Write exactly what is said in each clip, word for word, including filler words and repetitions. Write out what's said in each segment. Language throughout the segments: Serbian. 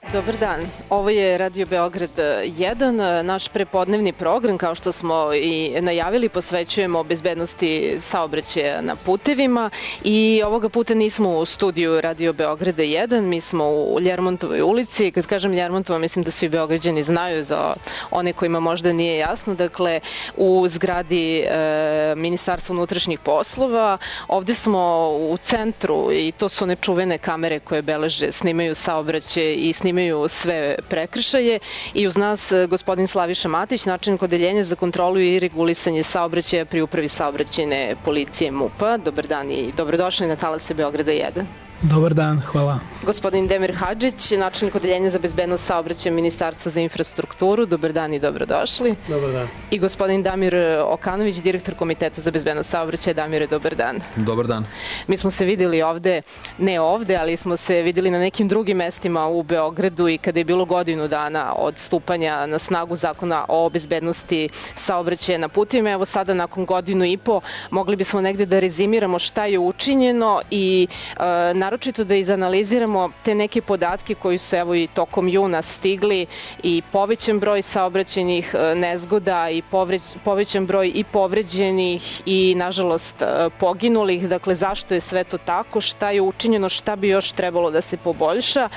Dobar dan, ovo je Radio Beograd jedan, naš prepodnevni program, kao što smo i najavili, posvećujemo bezbednosti saobraćaja na putevima i ovoga puta nismo u studiju Radio Beograda jedan, mi smo u Ljermontovoj ulici. Kad kažem Ljermontova, mislim da svi Beograđani znaju, za one kojima možda nije jasno, dakle u zgradi e, Ministarstva unutrašnjih poslova. Ovde smo u centru i to su one čuvene kamere koje beleže, snimaju saobraćaj i snimaju sve prekršaje i uz nas gospodin Slaviša Matić, načelnik odeljenja za kontrolu i regulisanje saobraćaja pri upravi saobraćajne policije MUP-a. Dobar dan i dobrodošli na talase Beograda jedan. Dobar dan, hvala. Gospodin Demir Hadžić, načelnik odeljenja za bezbednost saobraćaja Ministarstva za infrastrukturu. Dobar dan i dobrodošli. Dobar dan. I gospodin Damir Okanović, direktor Komiteta za bezbednost saobraćaja. Damire, dobar dan. Dobar dan. Mi smo se videli ovde, ne ovde, ali smo se videli na nekim drugim mestima u Beogradu i kada je bilo godinu dana od stupanja na snagu zakona o bezbednosti saobraćaja na putima. Evo sada, nakon godinu i po, mogli bismo negde da rezimiramo šta je učinjeno i e, naročito da izanaliziramo te neke podatke koji su evo i tokom juna stigli i povećan broj saobraćajnih nezgoda i povećan broj i povređenih i nažalost poginulih. Dakle, zašto je sve to tako, šta je učinjeno, šta bi još trebalo da se poboljša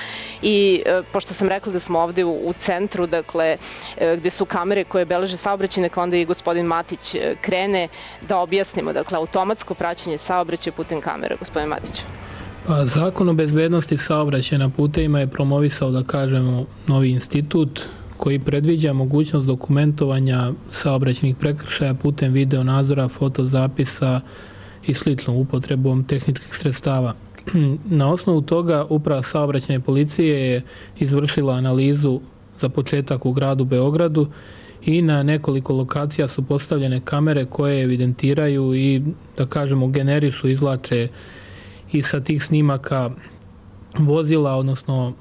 i pošto sam rekla da smo ovde u, u centru, dakle, gde su kamere koje beleže saobraćaj, neka onda i gospodin Matić krene da objasnimo, dakle, automatsko praćenje saobraćaja putem kamera. Gospodin Matić. Pa, Zakon o bezbednosti saobraćaja na putevima je promovisao, da kažemo, novi institut koji predviđa mogućnost dokumentovanja saobraćajnih prekršaja putem video nadzora, fotozapisa i slično upotrebom tehničkih sredstava. Na osnovu toga Uprava saobraćajne policije je izvršila analizu za početak u gradu Beogradu i na nekoliko lokacija su postavljene kamere koje evidentiraju i, da kažemo, generišu, izvlače i sa tih snimaka vozila, odnosno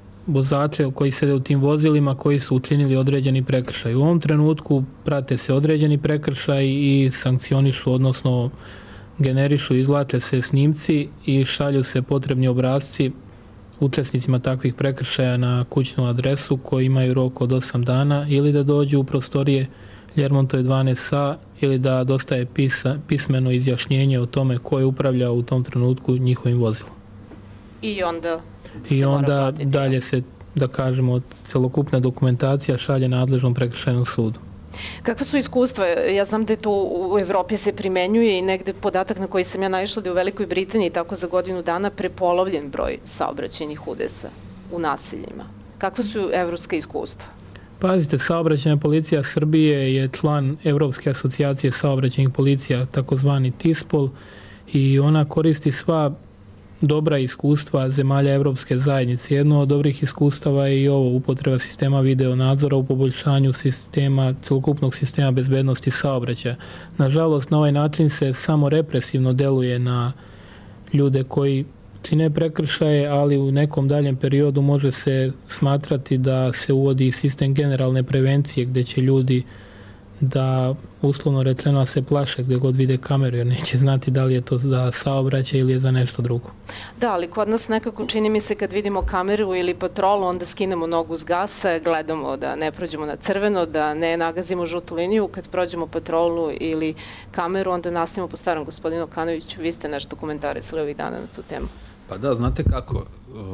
vozače koji sede u tim vozilima koji su učinili određeni prekršaj. U ovom trenutku prate se određeni prekršaj i sankcionišu, odnosno generišu, izvlače se snimci i šalju se potrebni obrasci učesnicima takvih prekršaja na kućnu adresu koji imaju rok od osam dana ili da dođu u prostorije Ljermontove dvanaest A ili da dostaje pisa, pismeno izjašnjenje o tome ko je upravljao u tom trenutku njihovim vozilom. I onda I onda dalje se, da kažemo, celokupna dokumentacija šalje nadležnom prekršajnom sudu. Kakva su iskustva? Ja znam da je to u Evropi se primenjuje i negde podatak na koji sam ja naišla da je u Velikoj Britaniji tako za godinu dana prepolovljen broj saobraćajnih udesa u naseljima. Kakva su evropska iskustva? Pazite, Saobraćajna policija Srbije je član Evropske asocijacije saobraćajnih policija, takozvani TISPOL, i ona koristi sva dobra iskustva zemalja Evropske zajednice. Jedno od dobrih iskustava je i ovo, upotreba sistema video nadzora u poboljšanju sistema, celokupnog sistema bezbednosti saobraćaja. Nažalost, na ovaj način se samo represivno deluje na ljude koji čine prekršaje, ali u nekom daljem periodu može se smatrati da se uvodi sistem generalne prevencije gde će ljudi da, uslovno rečeno, se plaše gde god vide kameru, jer neće znati da li je to za saobraćaj ili je za nešto drugo. Da, ali kod nas nekako čini mi se kad vidimo kameru ili patrolu, onda skinemo nogu s gasa, gledamo da ne prođemo na crveno, da ne nagazimo žutu liniju. Kad prođemo patrolu ili kameru, onda nastavimo po starom. Gospodinu Okanoviću, vi ste nešto komentarisali ovih dana na tu temu. Pa da, znate kako,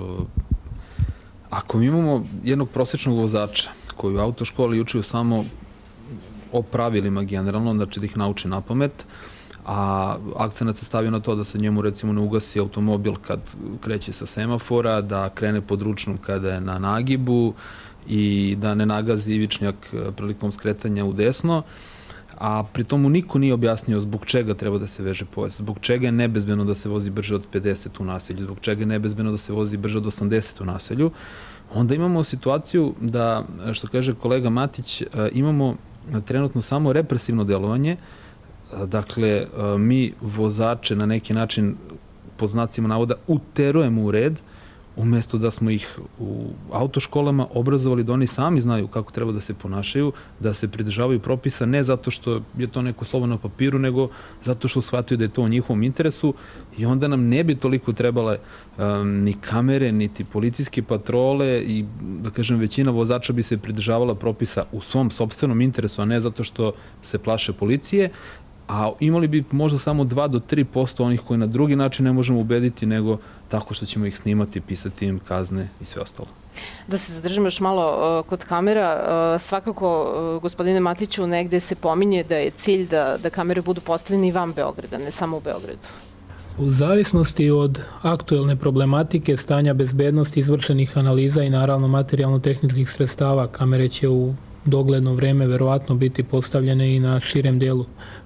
ako mi imamo jednog prosječnog vozača koji u autoškoli učio samo o pravilima generalno, znači da ih nauči na pamet, a akcenat se stavio na to da se njemu recimo ne ugasi automobil kad kreće sa semafora, da krene pod ručnom kada je na nagibu i da ne nagazi ivičnjak prilikom skretanja u desno, a pri tomu niko nije objasnio zbog čega treba da se veže pojas, zbog čega je nebezbedno da se vozi brže od pedeset u naselju, zbog čega je nebezbedno da se vozi brže od osamdeset u naselju, onda imamo situaciju da, što kaže kolega Matić, imamo trenutno samo represivno delovanje. Dakle, mi vozače na neki način, pod znacima navoda, uterujemo u red, umjesto da smo ih u autoškolama obrazovali da oni sami znaju kako treba da se ponašaju, da se pridržavaju propisa, ne zato što je to neko slovo na papiru, nego zato što shvataju da je to u njihovom interesu i onda nam ne bi toliko trebale um, ni kamere, niti policijske patrole i, da kažem, većina vozača bi se pridržavala propisa u svom sopstvenom interesu, a ne zato što se plaše policije, a imali bi možda samo dva do tri posto onih koji na drugi način ne možemo ubediti nego tako što ćemo ih snimati, pisati im kazne i sve ostalo. Da se zadržimo još malo uh, kod kamera, uh, svakako, uh, gospodine Matiću, negde se pominje da je cilj da, da kamere budu postavljene i van Beograda, ne samo u Beogradu. U zavisnosti od aktuelne problematike, stanja bezbednosti, izvršenih analiza i naravno materijalno-tehničkih sredstava, kamere će u dogledno vreme verovatno biti postavljene i na širem delu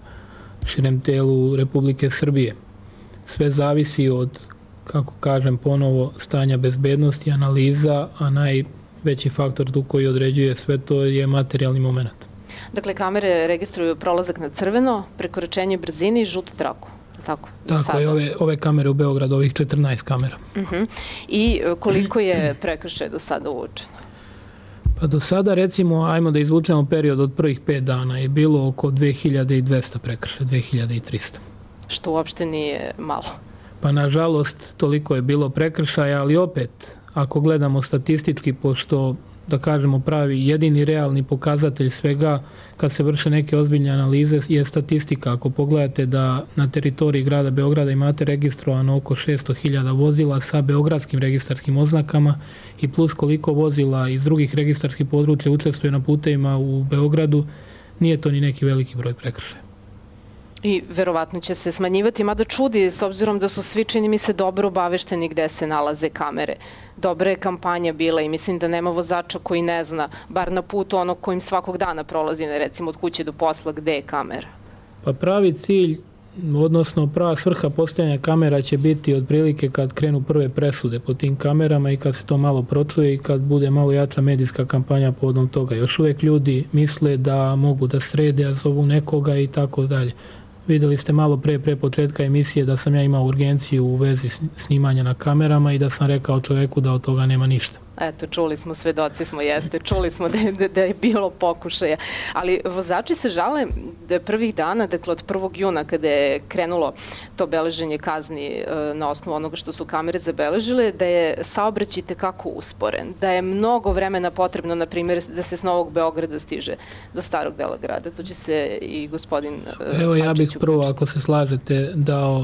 širem delu Republike Srbije. Sve zavisi od, kako kažem ponovo, stanja bezbednosti, analiza, a najveći faktor tu koji određuje sve to je materijalni moment. Dakle, kamere registruju prolazak na crveno, prekoračenje brzine i žutu traku. Tako, tako je, ove, ove kamere u Beogradu, ovih četrnaest kamera. Uh-huh. I koliko je prekršaja do sada uočeno? Pa do sada, recimo, ajmo da izvučemo period od prvih pet dana, je bilo oko dve hiljade dvesta prekršaja, dve hiljade trista. Što uopšte nije malo. Pa nažalost, toliko je bilo prekršaja, ali opet, ako gledamo statistički, pošto, da kažemo, pravi jedini realni pokazatelj svega kad se vrše neke ozbiljne analize je statistika. Ako pogledate da na teritoriji grada Beograda imate registrovano oko šesto hiljada vozila sa beogradskim registarskim oznakama i plus koliko vozila iz drugih registarskih područja učestvuje na putevima u Beogradu, nije to ni neki veliki broj prekršaja. I verovatno će se smanjivati, mada čudi, s obzirom da su svi, čini mi se, dobro obavešteni gde se nalaze kamere. Dobra je kampanja bila i mislim da nema vozača koji ne zna, bar na putu onog kojim svakog dana prolazi, recimo od kuće do posla, gde je kamera. Pa pravi cilj, odnosno prava svrha postavljanja kamera će biti otprilike kad krenu prve presude po tim kamerama i kad se to malo pročuje i kad bude malo jača medijska kampanja povodom toga. Još uvek ljudi misle da mogu da srede, a zovu nekoga i tako dalje. Videli ste malo pre, pre početka emisije da sam ja imao urgenciju u vezi snimanja na kamerama i da sam rekao čoveku da od toga nema ništa. Eto, čuli smo, svedoci smo, jeste, čuli smo da je, da je bilo pokušaja. Ali vozači se žale da je prvih dana, dakle od prvog juna kada je krenulo to beleženje kazni na osnovu onoga što su kamere zabeležile, da je saobraćaj tekako usporen, da je mnogo vremena potrebno, na primjer, da se s Novog Beograda stiže do starog dela grada. Tu će se i gospodin Hadžić. Evo ja bih prvo, ako se slažete, dao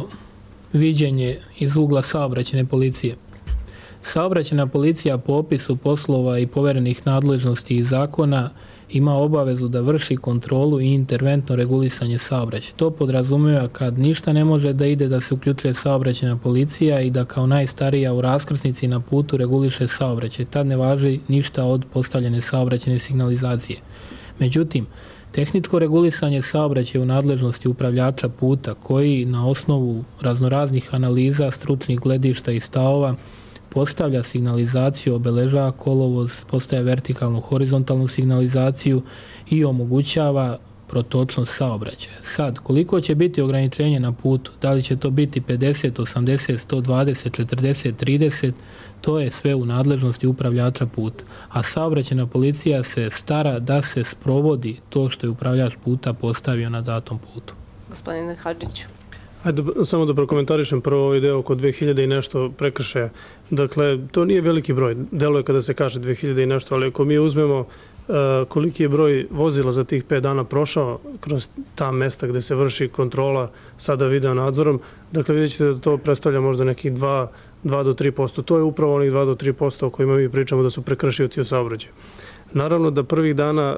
viđenje iz ugla saobraćajne policije. Saobraćajna policija po opisu poslova i poverenih nadležnosti i zakona ima obavezu da vrši kontrolu i interventno regulisanje saobraćaja. To podrazumeva kad ništa ne može da ide da se uključuje saobraćajna policija i da kao najstarija u raskrsnici na putu reguliše saobraćaj. Tad ne važi ništa od postavljene saobraćajne signalizacije. Međutim, tehničko regulisanje saobraćaja u nadležnosti upravljača puta koji na osnovu raznoraznih analiza, stručnih gledišta i stavova postavlja signalizaciju, obeležava kolovoz, postavlja vertikalnu, horizontalnu signalizaciju i omogućava protočnost saobraćaja. Sad, koliko će biti ograničenje na putu, da li će to biti pedeset, osamdeset, sto dvadeset, četrdeset, trideset, to je sve u nadležnosti upravljača puta. A saobraćajna policija se stara da se sprovodi to što je upravljač puta postavio na datom putu. Gospodine Hadžiću. Ajde, samo da prokomentarišem prvo ovaj deo oko dve hiljade i nešto prekršaja. Dakle, to nije veliki broj. Deluje kada se kaže dve hiljade i nešto, ali ako mi uzmemo uh, koliki je broj vozila za tih pet dana prošao kroz ta mesta gde se vrši kontrola sada video nadzorom, dakle vidjet ćete da to predstavlja možda nekih dva do tri posto. To je upravo onih dva do tri posto o kojima mi pričamo da su prekršioci u saobraćaju. Naravno da prvih dana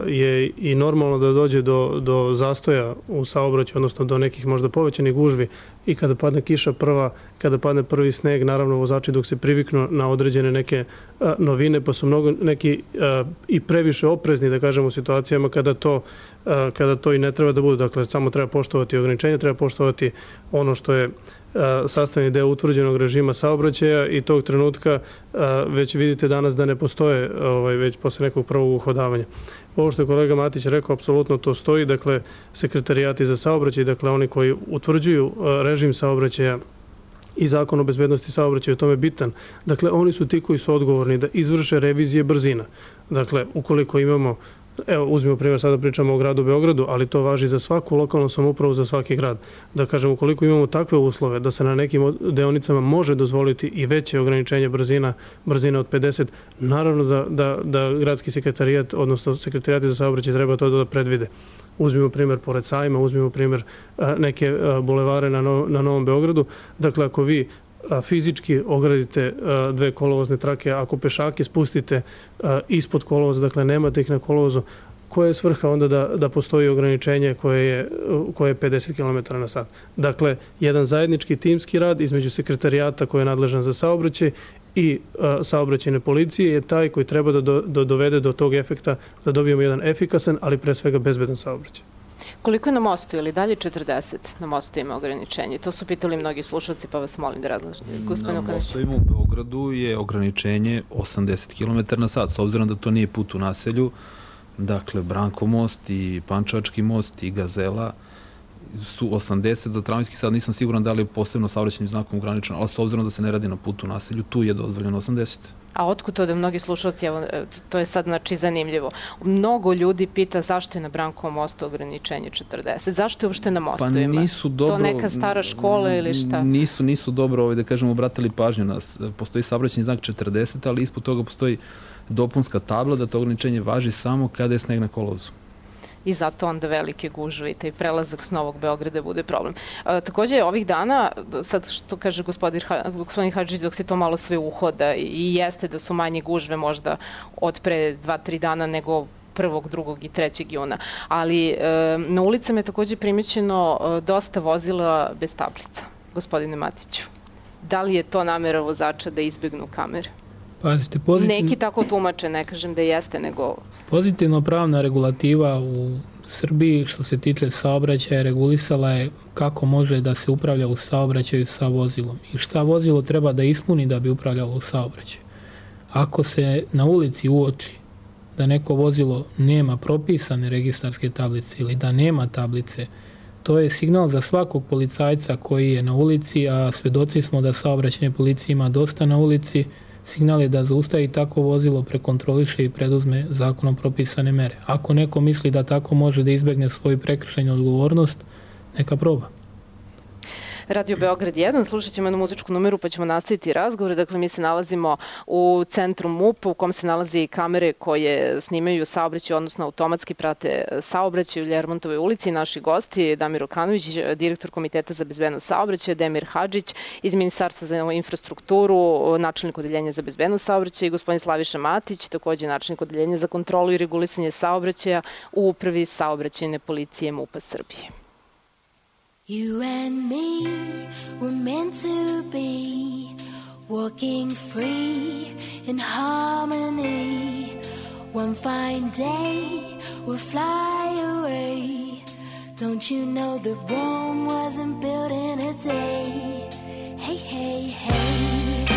je i normalno da dođe do, do zastoja u saobraćaju, odnosno do nekih možda povećanih gužvi i kada padne kiša prva, kada padne prvi sneg, naravno vozači dok se priviknu na određene neke a, novine, pa su mnogo neki a, i previše oprezni, da kažemo, u situacijama kada to, a, kada to i ne treba da bude. Dakle, samo treba poštovati ograničenje, treba poštovati ono što je sastavni deo utvrđenog režima saobraćaja i tog trenutka već vidite danas da ne postoje ovaj, već posle nekog prvog uhodavanja. Ovo što je kolega Matić rekao, apsolutno to stoji, dakle sekretarijati za saobraćaj, dakle oni koji utvrđuju režim saobraćaja i zakon o bezbednosti saobraćaja je tome bitan. Dakle, oni su ti koji su odgovorni da izvrše revizije brzina. Dakle, ukoliko imamo, evo uzmimo primjer, sada pričamo o gradu Beogradu, ali to važi za svaku lokalnu samoupravu, za svaki grad. Da kažem, ukoliko imamo takve uslove da se na nekim deonicama može dozvoliti i veće ograničenje brzina, brzina od pedeset, naravno da, da, da gradski sekretarijat, odnosno sekretarijati za saobraćaj treba to da predvide. Uzmimo primjer pored Sajma, uzmimo primjer neke bulevare na, no, na Novom Beogradu. Dakle, ako vi fizički ogradite dve kolovozne trake, ako pešake spustite ispod kolovoza, dakle nemate ih na kolovozu, koja je svrha onda da, da postoji ograničenje koje je, koje je pedeset kilometara na sat? Dakle, jedan zajednički timski rad između sekretarijata koji je nadležan za saobraćaj i a, saobraćajne policije je taj koji treba da, do, da dovede do tog efekta da dobijemo jedan efikasan, ali pre svega bezbedan saobraćaj. Koliko je na mostu ili dalje četrdeset na mostu ima ograničenje? To su pitali mnogi slušalci, pa vas molim da razložite. Na mostovima u Beogradu je ograničenje osamdeset kilometara na sat, s obzirom da to nije put u naselju. Dakle, Branko most i Pančevački most i Gazela su osamdeset, za tramvajski sad nisam siguran da li je posebno saobraćajnim znakom ograničeno, ali s obzirom da se ne radi na putu u naselju, tu je dozvoljeno osamdeset. A otkud to da mnogi slušalci, evo, to je sad znači zanimljivo, mnogo ljudi pita zašto je na Brankovom mostu ograničenje četrdeset, zašto je uopšte na mostovima? Pa nisu dobro, to neka stara škola ili šta? Nisu, nisu dobro, ovaj, da kažemo, obratili pažnju nas. Postoji saobraćajni znak četrdeset, ali ispod toga postoji dopunska tabla da to ograničenje važi samo kada je sneg na kolovozu. I zato onda velike gužve i taj prelazak s Novog Beograda bude problem. E, takođe, ovih dana, sad što kaže gospodin, gospodin Hadžić, dok se to malo sve uhoda i jeste da su manje gužve možda od pre dva tri dana nego prvog, drugog i trećeg juna. Ali e, na ulicama je takođe primećeno e, dosta vozila bez tablica, gospodine Matiću. Da li je to namera vozača da izbegnu kamere? Pazite, pozitivno... Neki tako tumače, ne kažem da jeste, nego... Pozitivno pravna regulativa u Srbiji što se tiče saobraćaja regulisala je kako može da se upravlja u saobraćaju sa vozilom i šta vozilo treba da ispuni da bi upravljalo u saobraćaju. Ako se na ulici uoči da neko vozilo nema propisane registarske tablice ili da nema tablice, to je signal za svakog policajca koji je na ulici, a svedoci smo da saobraćajne policije ima dosta na ulici, signal je da zaustavi tako vozilo, prekontroliše i preduzme zakonom propisane mere. Ako neko misli da tako može da izbegne svoju prekršajnu odgovornost, neka proba. Radio Beograd jedan, slušat ćemo jednu muzičku numeru pa ćemo nastaviti razgovor. Dakle, mi se nalazimo u centru M U P-a u kom se nalazi kamere koje snimaju saobraćaj, odnosno automatski prate saobraćaj u Ljermontovoj ulici. Naši gosti, Damir Okanović, direktor Komiteta za bezbednost saobraćaja, Demir Hadžić iz Ministarstva za infrastrukturu, načelnik odeljenja za bezbednost saobraćaja i gospodin Slaviša Matić, takođe načelnik odeljenja za kontrolu i regulisanje saobraćaja u Upravi saobraćajne policije M U P-a Srbije. You and me were meant to be, walking free in harmony. One fine day we'll fly away. Don't you know that Rome wasn't built in a day? Hey, hey, hey.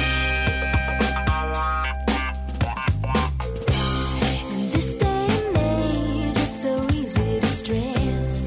In this day and age, it's so easy to stress.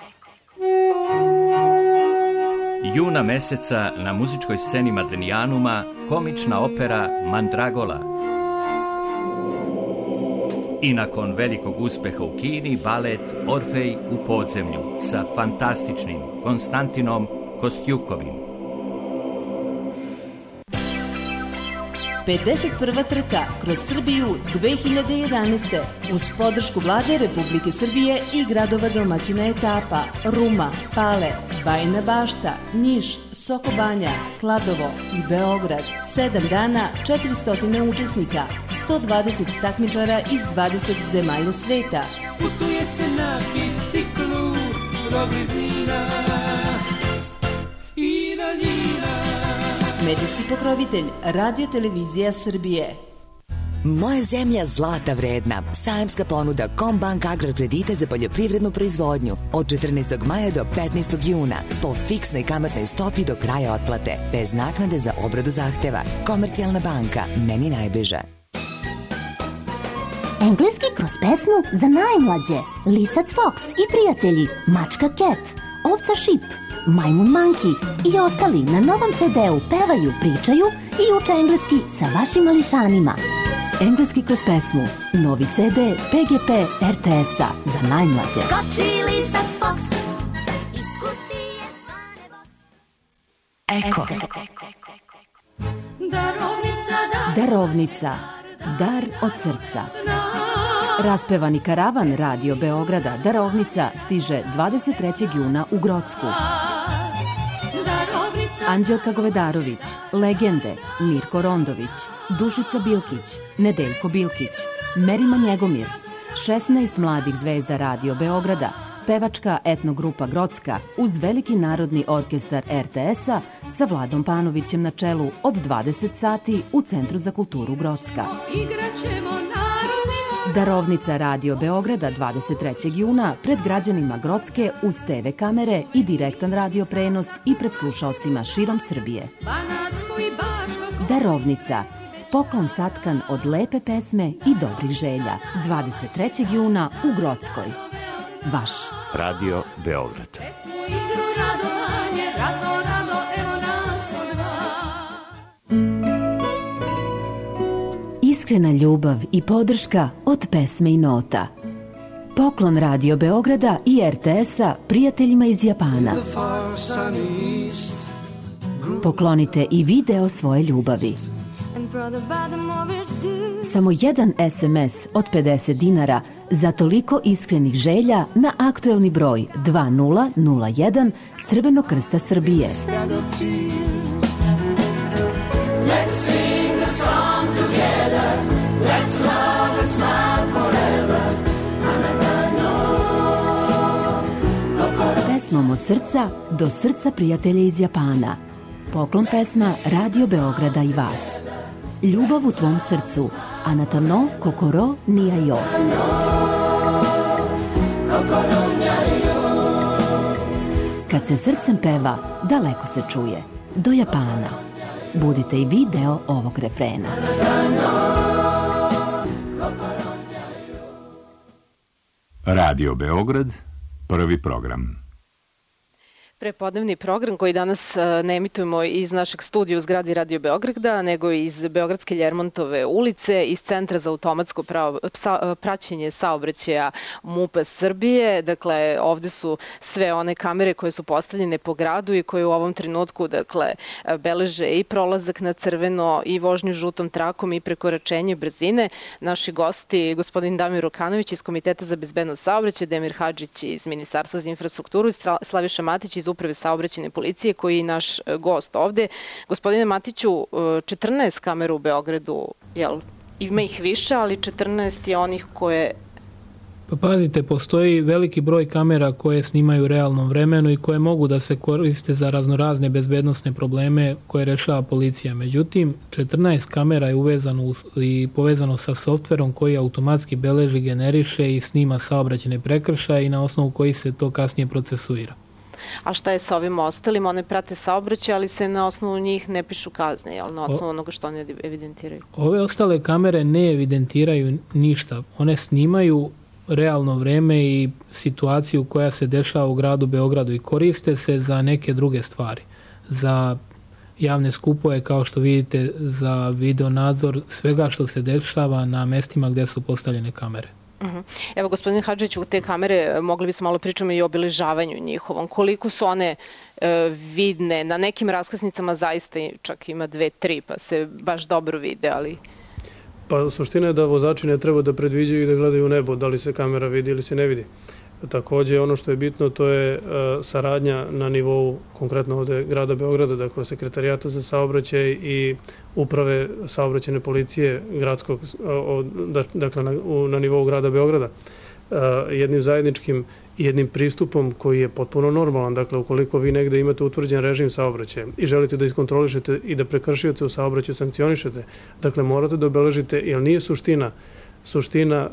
Juna meseca na muzičkoj sceni Madenijanuma komična opera Mandragola. I nakon velikog uspeha u Kini, balet Orfej u podzemlju sa fantastičnim Konstantinom Kostjukovim. pedeset prva trka kroz Srbiju dve hiljade jedanaeste uz podršku Vlade Republike Srbije i gradova domaćina etapa Ruma, Pale, Bajina Bašta, Niš, Sokobanja, Kladovo i Beograd. Sedam dana, četiristo učesnika, sto dvadeset takmičara iz dvadeset zemalja sveta. Putuje se na biciklu do blizina i daljina. Medijski pokrovitelj Radio Televizija Srbije. Moja zemlja zlata vredna. Sajamska ponuda Combank agrokredita za poljoprivrednu proizvodnju od četrnaestog maja do petnaestog juna po fiksnoj kamatnoj stopi do kraja otplate, bez naknade za obradu zahteva. Komercijalna banka, meni najbliža. Engleski kroz pesmu za najmlađe. Lisac Fox i prijatelji, mačka Cat, ovca Šip, majmun Monkey i ostali na novom ce de u pevaju, pričaju i uče engleski sa vašim mališanima. Engleski kroz pesmu, novi ce de pe ge pe er te es-a za najmlađe. Skoči lisac Fox iz kutije zvane box. Eko. Darovnica, dar, Darovnica, dar od srca. Raspevani karavan Radio Beograda Darovnica stiže dvadeset trećeg juna u Grocku. Anđelka Govedarović, legende Mirko Rondović, Dušica Bilkić, Nedeljko Bilkić, Merima Njegomir, šesnaest mladih zvezda Radio Beograda, pevačka etnogrupa Grocka uz veliki narodni orkestar er te es-a sa Vladom Panovićem na čelu od dvadeset sati u Centru za kulturu Grocka. Darovnica Radio Beograda dvadeset trećeg juna pred građanima Grocke uz te ve kamere i direktan radio prenos i pred slušaocima širom Srbije. Darovnica, poklon satkan od lepe pesme i dobrih želja. dvadeset trećeg juna u Grockoj. Vaš Radio Beograd. Iskrena ljubav i podrška od pesme i nota. Poklon Radio Beograda i er te es-a prijateljima iz Japana. Poklonite i video svoje ljubavi. Samo jedan es em es od pedeset dinara za toliko iskrenih želja na aktuelni broj dva nula nula jedan Crvenog krsta Srbije. Let's sing the song together. Let's love and smile forever. Pesmom od srca do srca prijatelja iz Japana. Poklon pesma Radio Beograda i vas. Ljubav u tvom srcu. Anata no kokoro ni ayo. Kad se srcem peva, daleko se čuje. Do Japana. Budite i vi deo ovog refrena. Radio Beograd, prvi program. Prepodnevni program koji danas ne emitujemo iz našeg studija u zgradi Radio Beograda, nego iz Beogradske Ljermontove ulice, iz Centra za automatsko pravo, psa, praćenje saobraćaja MUP-a Srbije. Dakle, ovde su sve one kamere koje su postavljene po gradu i koje u ovom trenutku dakle, beleže i prolazak na crveno i vožnju žutom trakom i prekoračenje brzine. Naši gosti, gospodin Damir Rokanović iz Komiteta za bezbednost saobraćaja, Demir Hadžić iz Ministarstva za infrastrukturu i Slaviša Matić iz Uprave saobraćajne policije koji je naš gost ovde. Gospodine Matiću, četrnaest kamera u Beogradu, jel, ima ih više, ali četrnaest je onih koje... Pa pazite, postoji veliki broj kamera koje snimaju u realnom vremenu i koje mogu da se koriste za raznorazne bezbednosne probleme koje rešava policija. Međutim, četrnaest kamera je uvezano i povezano sa softverom koji automatski beleži, generiše i snima saobraćajne prekršaje i na osnovu koji se to kasnije procesuira. A šta je sa ovim ostalim? One prate saobraćaj, ali se na osnovu njih ne pišu kazne, jel? Na osnovu onoga što one evidentiraju. Ove ostale kamere ne evidentiraju ništa. One snimaju realno vreme i situaciju koja se dešava u gradu Beogradu i koriste se za neke druge stvari. Za javne skupove, kao što vidite, za video nadzor svega što se dešava na mestima gde su postavljene kamere. Evo, gospodine Hadžiću, te kamere, mogli bismo malo pričamo i o obeležavanju njihovom. Koliko su one e, vidne? Na nekim raskrsnicama zaista čak ima dve, tri, pa se baš dobro vide, ali... Pa suština je da vozači ne treba da predviđaju i da gledaju u nebo, da li se kamera vidi ili se ne vidi. Takođe, ono što je bitno, to je uh, saradnja na nivou, konkretno ovde grada Beograda, dakle Sekretarijata za saobraćaj i uprave saobraćajne policije gradskog, uh, dakle na, u, na nivou grada Beograda. Uh, jednim zajedničkim i jednim pristupom koji je potpuno normalan. Dakle, ukoliko vi negde imate utvrđen režim saobraćaja i želite da iskontrolišete i da prekršioce u saobraćaju sankcionišete, dakle morate da obeležite, jer nije suština suština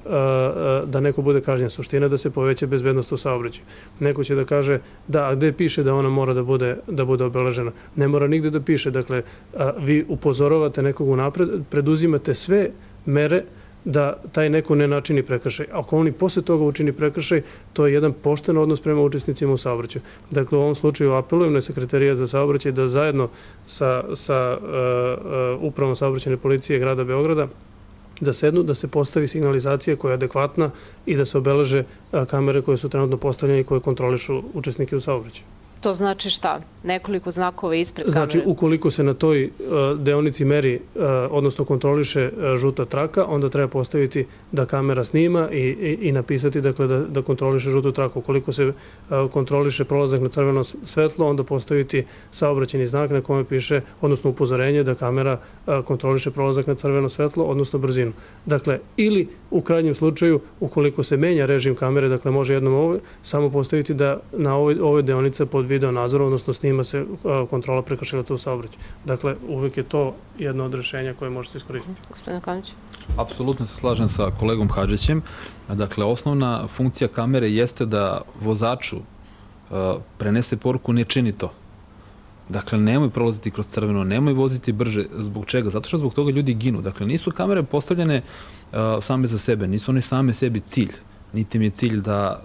da neko bude kažnjen, suština da se poveća bezbednost u saobraćaju. Neko će da kaže da, a gde piše da ona mora da bude, da bude obeležena? Ne mora nigde da piše, dakle vi upozoravate nekog unapred, preduzimate sve mere da taj neko ne načini prekršaj. Ako oni posle toga učini prekršaj, to je jedan pošten odnos prema učesnicima u saobraćaju. Dakle, u ovom slučaju apelujem na Sekretarijat za saobraćaj da zajedno sa, sa uh, uh, upravom saobraćajne policije grada Beograda da sednu, da se postavi signalizacija koja je adekvatna i da se obeleže kamere koje su trenutno postavljene i koje kontrolišu učesnike u saobraćaju. To znači šta? Nekoliko znakova ispred kamere? Znači, ukoliko se na toj uh, deonici meri, uh, odnosno kontroliše uh, žuta traka, onda treba postaviti da kamera snima i, i, i napisati dakle, da, da kontroliše žutu traku. Ukoliko se uh, kontroliše prolazak na crveno svetlo, onda postaviti saobraćajni znak na kome piše, odnosno upozorenje da kamera uh, kontroliše prolazak na crveno svetlo, odnosno brzinu. Dakle, ili u krajnjem slučaju, ukoliko se menja režim kamere, dakle može jednom ovo, samo postaviti da na ovoj, ovoj deonice pod video nadzor, odnosno snima se kontrola prekršilaca u saobraćaju. Dakle, uvek je to jedno od rešenja koje možete iskoristiti. Gospodine Kanić? Apsolutno se slažem sa kolegom Hadžićem. Dakle, osnovna funkcija kamere jeste da vozaču prenese poruku ne čini to. Dakle, nemoj prolaziti kroz crveno, nemoj voziti brže. Zbog čega? Zato što zbog toga ljudi ginu. Dakle, nisu kamere postavljene same za sebe, nisu one same sebi cilj. Niti mi je cilj da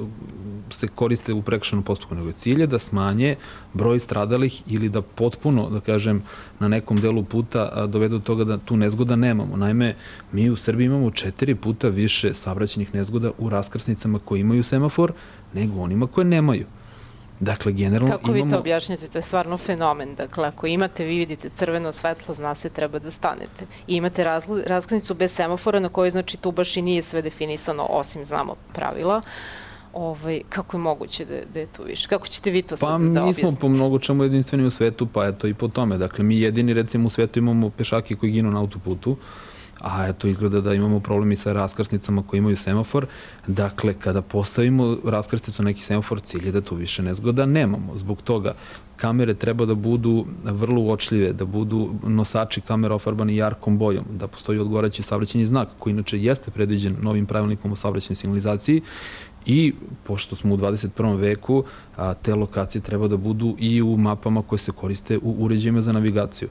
se koriste u prekršajnom postupku, nego je cilj da smanje broj stradalih ili da potpuno, da kažem, na nekom delu puta dovedu do toga da tu nezgoda nemamo. Naime, mi u Srbiji imamo četiri puta više saobraćajnih nezgoda u raskrsnicama koji imaju semafor nego onima koje nemaju. Dakle, generalno Kako vi imamo... to objašnjate? To je stvarno fenomen. Dakle, ako imate, vi vidite crveno svetlo, zna se treba da stanete. I imate raskrsnicu bez semafora na kojoj, znači, tu baš i nije sve definisano, osim, znamo, pravila. Ovaj, kako je moguće da, da je tu više? Kako ćete vi to pa, sad da objasnite? Pa mi smo po mnogo čemu jedinstveni u svetu, pa eto i po tome. Dakle, mi jedini, recimo, u svetu imamo pešake koji ginu na autoputu, a eto izgleda da imamo problemi sa raskrsnicama koji imaju semafor. Dakle, kada postavimo raskrsnicu neki semafor, cilj je da tu više nezgoda nemamo. Zbog toga kamere treba da budu vrlo uočljive, da budu nosači kamera ofarbani jarkom bojom, da postoji odgovarajući saobraćajni znak koji inače jeste predviđen novim pravilnikom o saobraćajnoj signalizaciji i pošto smo u dvadeset prvom veku, a, te lokacije treba da budu i u mapama koje se koriste u uređajima za navigaciju.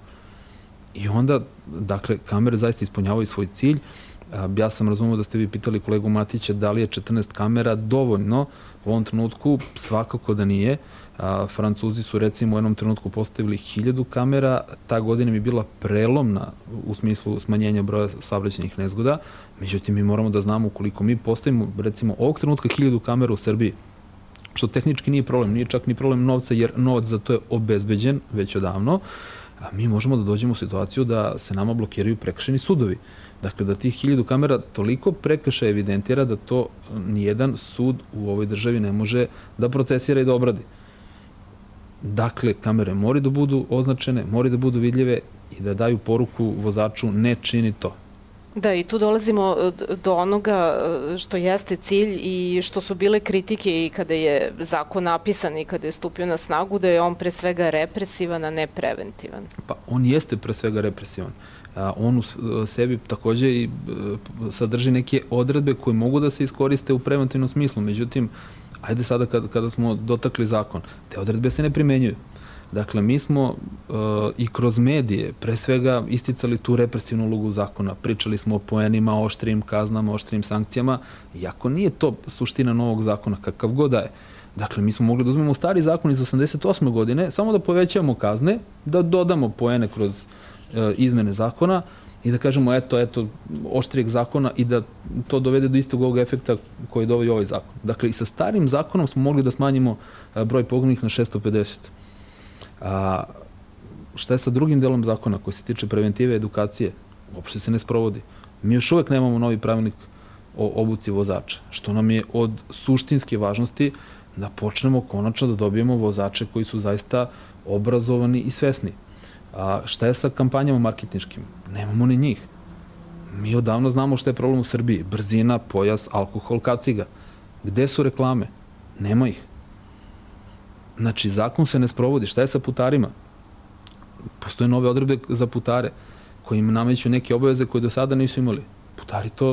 I onda, dakle, kamere zaista ispunjavaju svoj cilj. Ja sam razumio da ste vi pitali kolegu Matića da li je četrnaest kamera dovoljno u ovom trenutku, svakako da nije. Francuzi su recimo u jednom trenutku postavili hiljadu kamera, ta godina mi je bila prelomna u smislu smanjenja broja saobraćajnih nezgoda, međutim mi moramo da znamo ukoliko mi postavimo recimo ovog trenutka hiljadu kamera u Srbiji, što tehnički nije problem, nije čak ni problem novca jer novac za to je obezbeđen već odavno, a mi možemo da dođemo u situaciju da se nama blokiraju prekršajni sudovi. Dakle, da tih hiljadu kamera toliko prekršaja evidentira da to nijedan sud u ovoj državi ne može da procesira i da obradi. Dakle, kamere moraju da budu označene, moraju da budu vidljive i da daju poruku vozaču ne čini to. Da, i tu dolazimo do onoga što jeste cilj i što su bile kritike i kada je zakon napisan i kada je stupio na snagu, da je on pre svega represivan, a ne preventivan. Pa on jeste pre svega represivan. On u sebi takođe i sadrži neke odredbe koje mogu da se iskoriste u preventivnom smislu. Međutim, ajde sada kada, kada smo dotakli zakon, te odredbe se ne primenjuju. Dakle, mi smo uh, i kroz medije pre svega isticali tu represivnu ulogu zakona. Pričali smo o poenima, oštrijim kaznama, oštrijim sankcijama, iako nije to suština novog zakona, kakav god da je. Dakle, mi smo mogli da uzmemo stari zakon iz osamdeset osme godine, samo da povećamo kazne, da dodamo poene kroz uh, izmene zakona i da kažemo eto, eto, oštrijeg zakona i da to dovede do istog ovog efekta koji dovodi ovaj zakon. Dakle, i sa starim zakonom smo mogli da smanjimo uh, broj poginulih na šesto pedeset. A šta je sa drugim delom zakona koji se tiče preventive edukacije? Uopšte se ne sprovodi. Mi još uvek nemamo novi pravilnik o obuci vozača, što nam je od suštinske važnosti da počnemo konačno da dobijemo vozače koji su zaista obrazovani i svesni. A šta je sa kampanjama marketinškim? Nemamo ni njih. Mi odavno znamo šta je problem u Srbiji. Brzina, pojas, alkohol, kaciga. Gde su reklame? Nema ih. Znači, zakon se ne sprovodi. Šta je sa putarima? Postoje nove odredbe za putare koji im nameću neke obaveze koje do sada nisu imali. Putari to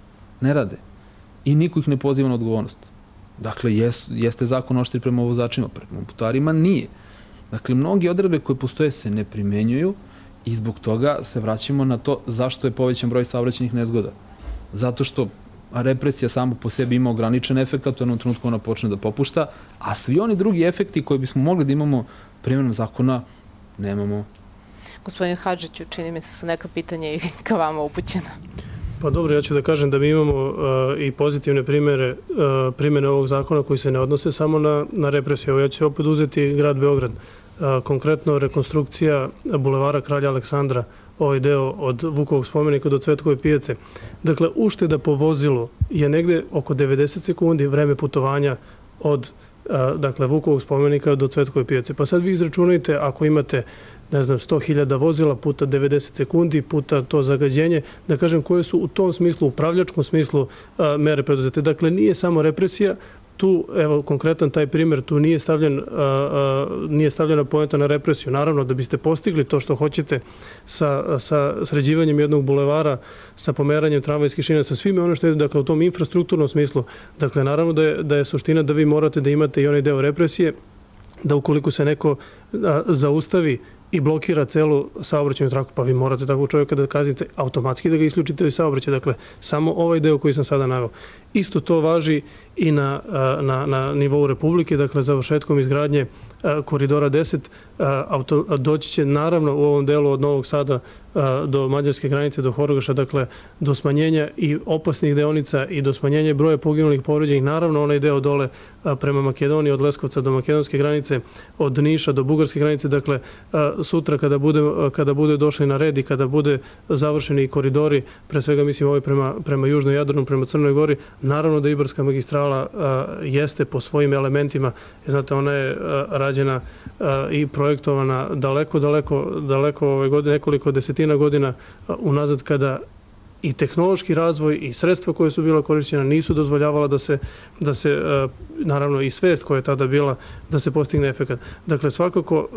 ne rade. I niko ih ne poziva na odgovornost. Dakle, jes, jeste zakon oštri prema vozačima, prema putarima nije. Dakle, mnogi odredbe koje postoje se ne primenjuju i zbog toga se vraćamo na to zašto je povećan broj saobraćajnih nezgoda. Zato što represija samo po sebi ima ograničen efekat, u jednom trenutku ona počne da popušta, a svi oni drugi efekti koji bismo mogli da imamo primjenom zakona nemamo. Gospodin Hadžiću, čini mi se su neka pitanja i ka vama upućena. Pa dobro, ja ću da kažem da mi imamo uh, i pozitivne primere uh, primjene ovog zakona koji se ne odnose samo na, na represiju. Evo, ja ću opet uzeti grad Beograd. Uh, konkretno rekonstrukcija bulevara Kralja Aleksandra, ovaj deo od Vukovog spomenika do Cvetkove pijace. Dakle, ušteda po vozilu je negde oko devedeset sekundi vreme putovanja od uh, dakle, Vukovog spomenika do Cvetkove pijace. Pa sad vi izračunajte ako imate ne znam, sto hiljada vozila puta devedeset sekundi, puta to zagađenje, da kažem koje su u tom smislu, u upravljačkom smislu a, mere preduzete. Dakle, nije samo represija, tu, evo, konkretan taj primjer, tu nije, stavljen, a, a, nije stavljena poenta na represiju. Naravno, da biste postigli to što hoćete sa, sa sređivanjem jednog bulevara, sa pomeranjem tramvajskih šina, sa svime ono što je, dakle, u tom infrastrukturnom smislu. Dakle, naravno da je, da je suština da vi morate da imate i onaj deo represije, da ukoliko se neko a, zaustavi i blokira celu saobraćajnu traku, pa vi morate takvog čovjeka da kaznite automatski da ga isključite iz saobraćaja. Dakle, samo ovaj deo koji sam sada naveo. Isto to važi i na, na, na nivou Republike, dakle, završetkom izgradnje koridora deset, auto, doći će naravno u ovom delu od Novog Sada do mađarske granice, do Horgoša, dakle, do smanjenja i opasnih deonica i do smanjenja broja poginulih povređenih, naravno onaj deo dole prema Makedoniji, od Leskovca do makedonske granice, od Niša do bugarske granice, dakle, sutra kada bude, kada bude došli na red i kada bude završeni koridori, pre svega mislim ovaj prema, prema Južnoj Jadranu, prema Crnoj Gori, naravno da Ibarska magistrala a, jeste po svojim elementima, znate, ona je a, rađena a, i projektovana daleko, daleko, daleko ove godine, nekoliko desetina godina a, unazad, kada i tehnološki razvoj i sredstva koje su bila korišćena nisu dozvoljavala da se, da se naravno i svest koja je tada bila, da se postigne efekat. Dakle, svakako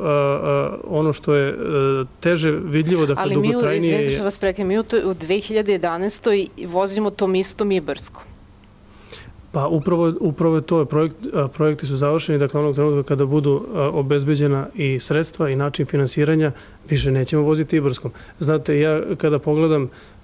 ono što je teže vidljivo, dakle, ali dugotrajnije... Ali mi, što vas preknem, mi u dve hiljade jedanaestoj vozimo tom istom Ibarskom. Pa upravo, upravo je to, projekt, projekti su završeni, dakle onog trenutka kada budu obezbeđena i sredstva i način finansiranja, više nećemo voziti Ibarskom. Znate, ja kada pogledam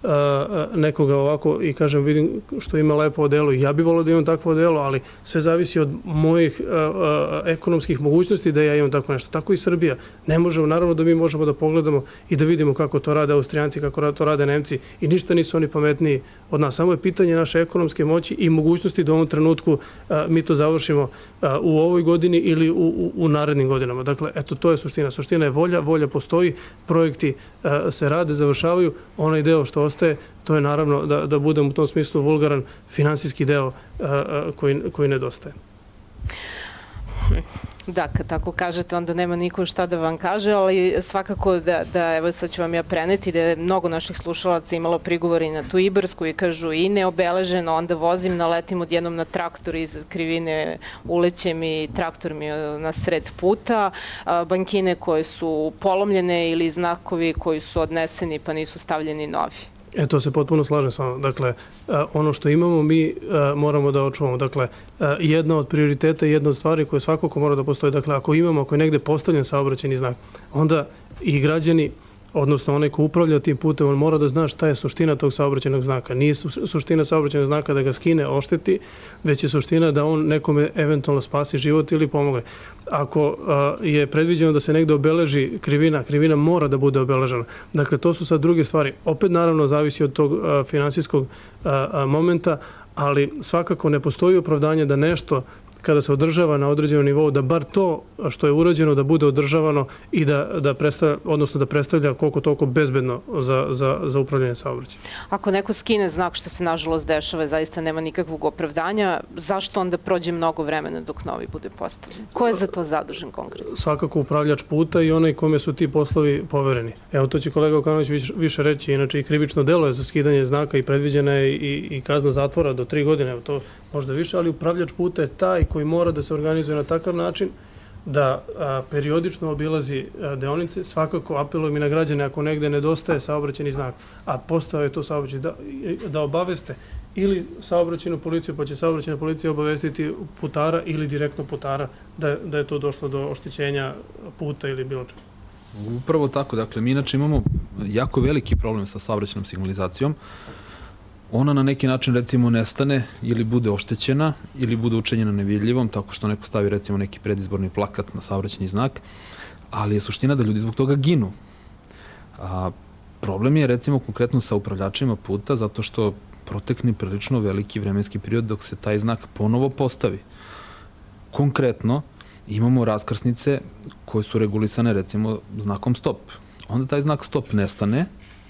nekoga ovako i kažem, vidim što ima lepo odelo, ja bih volio da imam takvo odelo, ali sve zavisi od mojih ekonomskih mogućnosti da ja imam tako nešto. Tako i Srbija. Ne možemo, naravno da mi možemo da pogledamo i da vidimo kako to rade Austrijanci, kako to rade Nemci i ništa nisu oni pametniji od nas. Samo je pitanje naše ekonomske moći i mogućnosti da u ovom trenutku mi to završimo u ovoj godini ili u, u, u narednim godinama. Dakle, eto, to je suština. Suština je volja, volja postoji, projekti se rade, završavaju, onaj deo što ostaje, to je naravno da, da budem u tom smislu vulgaran, finansijski deo koji, koji nedostaje. Da, kad tako kažete, onda nema niko šta da vam kaže, ali svakako da, da evo sad ću vam ja preneti da je mnogo naših slušalaca imalo prigovori na tu Ibarsku i kažu i neobeleženo, onda vozim, naletim odjednom na traktor iz krivine, ulećem i traktor mi na sred puta, bankine koje su polomljene ili znakovi koji su odneseni pa nisu stavljeni novi. E, to se potpuno slažem s vama. Dakle, ono što imamo mi moramo da očuvamo. Dakle, jedna od prioriteta i jedna od stvari koje svakako mora da postoji, dakle, ako imamo, ako je negde postavljen saobraćajni znak, onda i građani, odnosno onaj ko upravlja tim putem, on mora da zna šta je suština tog saobraćajnog znaka. Nije suština saobraćajnog znaka da ga skine, ošteti, već je suština da on nekome eventualno spasi život ili pomogne. Ako je predviđeno da se negde obeleži krivina, krivina mora da bude obeležena. Dakle, to su sad druge stvari. Opet, naravno, zavisi od tog finansijskog momenta, ali svakako ne postoji opravdanje da nešto kada se održava na određenom nivou, da bar to što je urađeno da bude održavano i da, da predstavlja, odnosno da predstavlja koliko toliko bezbedno za, za, za upravljanje saobraćajem. Ako neko skine znak, što se nažalost dešava, zaista nema nikakvog opravdanja, zašto onda prođe mnogo vremena dok novi bude postavljen? Ko je za to zadužen konkretno? Svakako upravljač puta i onaj kome su ti poslovi povereni. Evo, to će kolega Okanović više, više reći, inače i krivično delo je za skidanje znaka i predviđena je i, i kazna zatvora do tri godine, evo to možda više, ali upravljač puta je taj koji mora da se organizuje na takav način da a, periodično obilazi a, deonice. Svakako apelujem i na građane ako negde nedostaje saobraćajni znak, a postao je to saobraćaj, da, da obaveste ili saobraćajnu policiju, pa će saobraćajna policija obavestiti putara ili direktno putara da, da je to došlo do oštećenja puta ili bilo čega. Upravo tako, dakle, mi inače imamo jako veliki problem sa saobraćajnom signalizacijom. Ona na neki način, recimo, nestane ili bude oštećena ili bude učinjena nevidljivom tako što neko stavi, recimo, neki predizborni plakat na saobraćajni znak, ali je suština da ljudi zbog toga ginu. A, problem je, recimo, konkretno sa upravljačima puta zato što protekne prilično veliki vremenski period dok se taj znak ponovo postavi. Konkretno, imamo raskrsnice koje su regulisane, recimo, znakom stop. Onda taj znak stop nestane,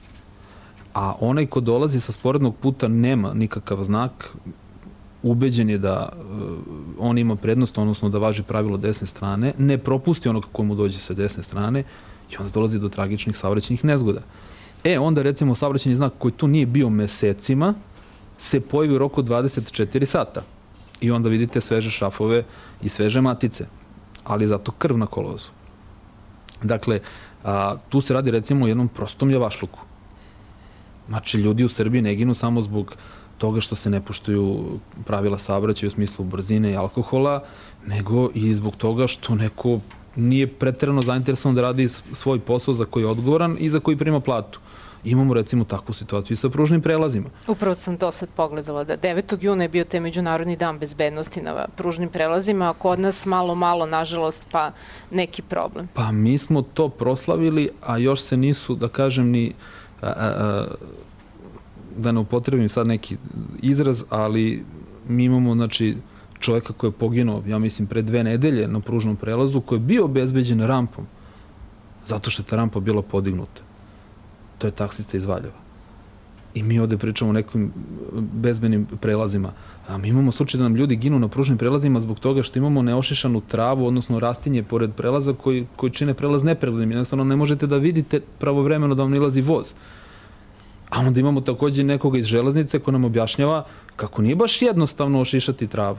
a onaj ko dolazi sa sporednog puta nema nikakav znak, ubeđen je da uh, on ima prednost, odnosno da važi pravilo desne strane, ne propusti onog ko mu dođe sa desne strane i onda dolazi do tragičnih saobraćajnih nezgoda. E, onda recimo saobraćajni znak koji tu nije bio mesecima se pojavi u roku dvadeset četiri sata i onda vidite sveže šrafove i sveže matice, ali zato krv na kolovozu. Dakle, a, tu se radi recimo o jednom prostom javašluku. Znači, ljudi u Srbiji ne ginu samo zbog toga što se ne poštuju pravila saobraćaja u smislu brzine i alkohola, nego i zbog toga što neko nije preterano zainteresovan da radi svoj posao za koji je odgovoran i za koji prima platu. Imamo recimo takvu situaciju i sa pružnim prelazima. Upravo sam to sad pogledala, da devetog juna je bio taj Međunarodni dan bezbednosti na pružnim prelazima, a kod nas malo, malo, nažalost, pa neki problem. Pa mi smo to proslavili, a još se nisu, da kažem, ni a, a, a, da ne upotrebim sad neki izraz, ali mi imamo, znači, čoveka koji je poginuo, ja mislim, pre dve nedelje na pružnom prelazu, koji je bio obezbeđen rampom, zato što je ta rampa bila podignuta. To je taksista iz Valjeva. I mi ovde pričamo o nekim bezbednim prelazima. A mi imamo slučaj da nam ljudi ginu na pružnim prelazima zbog toga što imamo neošišanu travu, odnosno rastinje pored prelaza koji, koji čine prelaz nepreglednim. Jednostavno ne možete da vidite pravovremeno da vam nilazi voz. A onda imamo takođe nekoga iz železnice ko nam objašnjava kako nije baš jednostavno ošišati travu.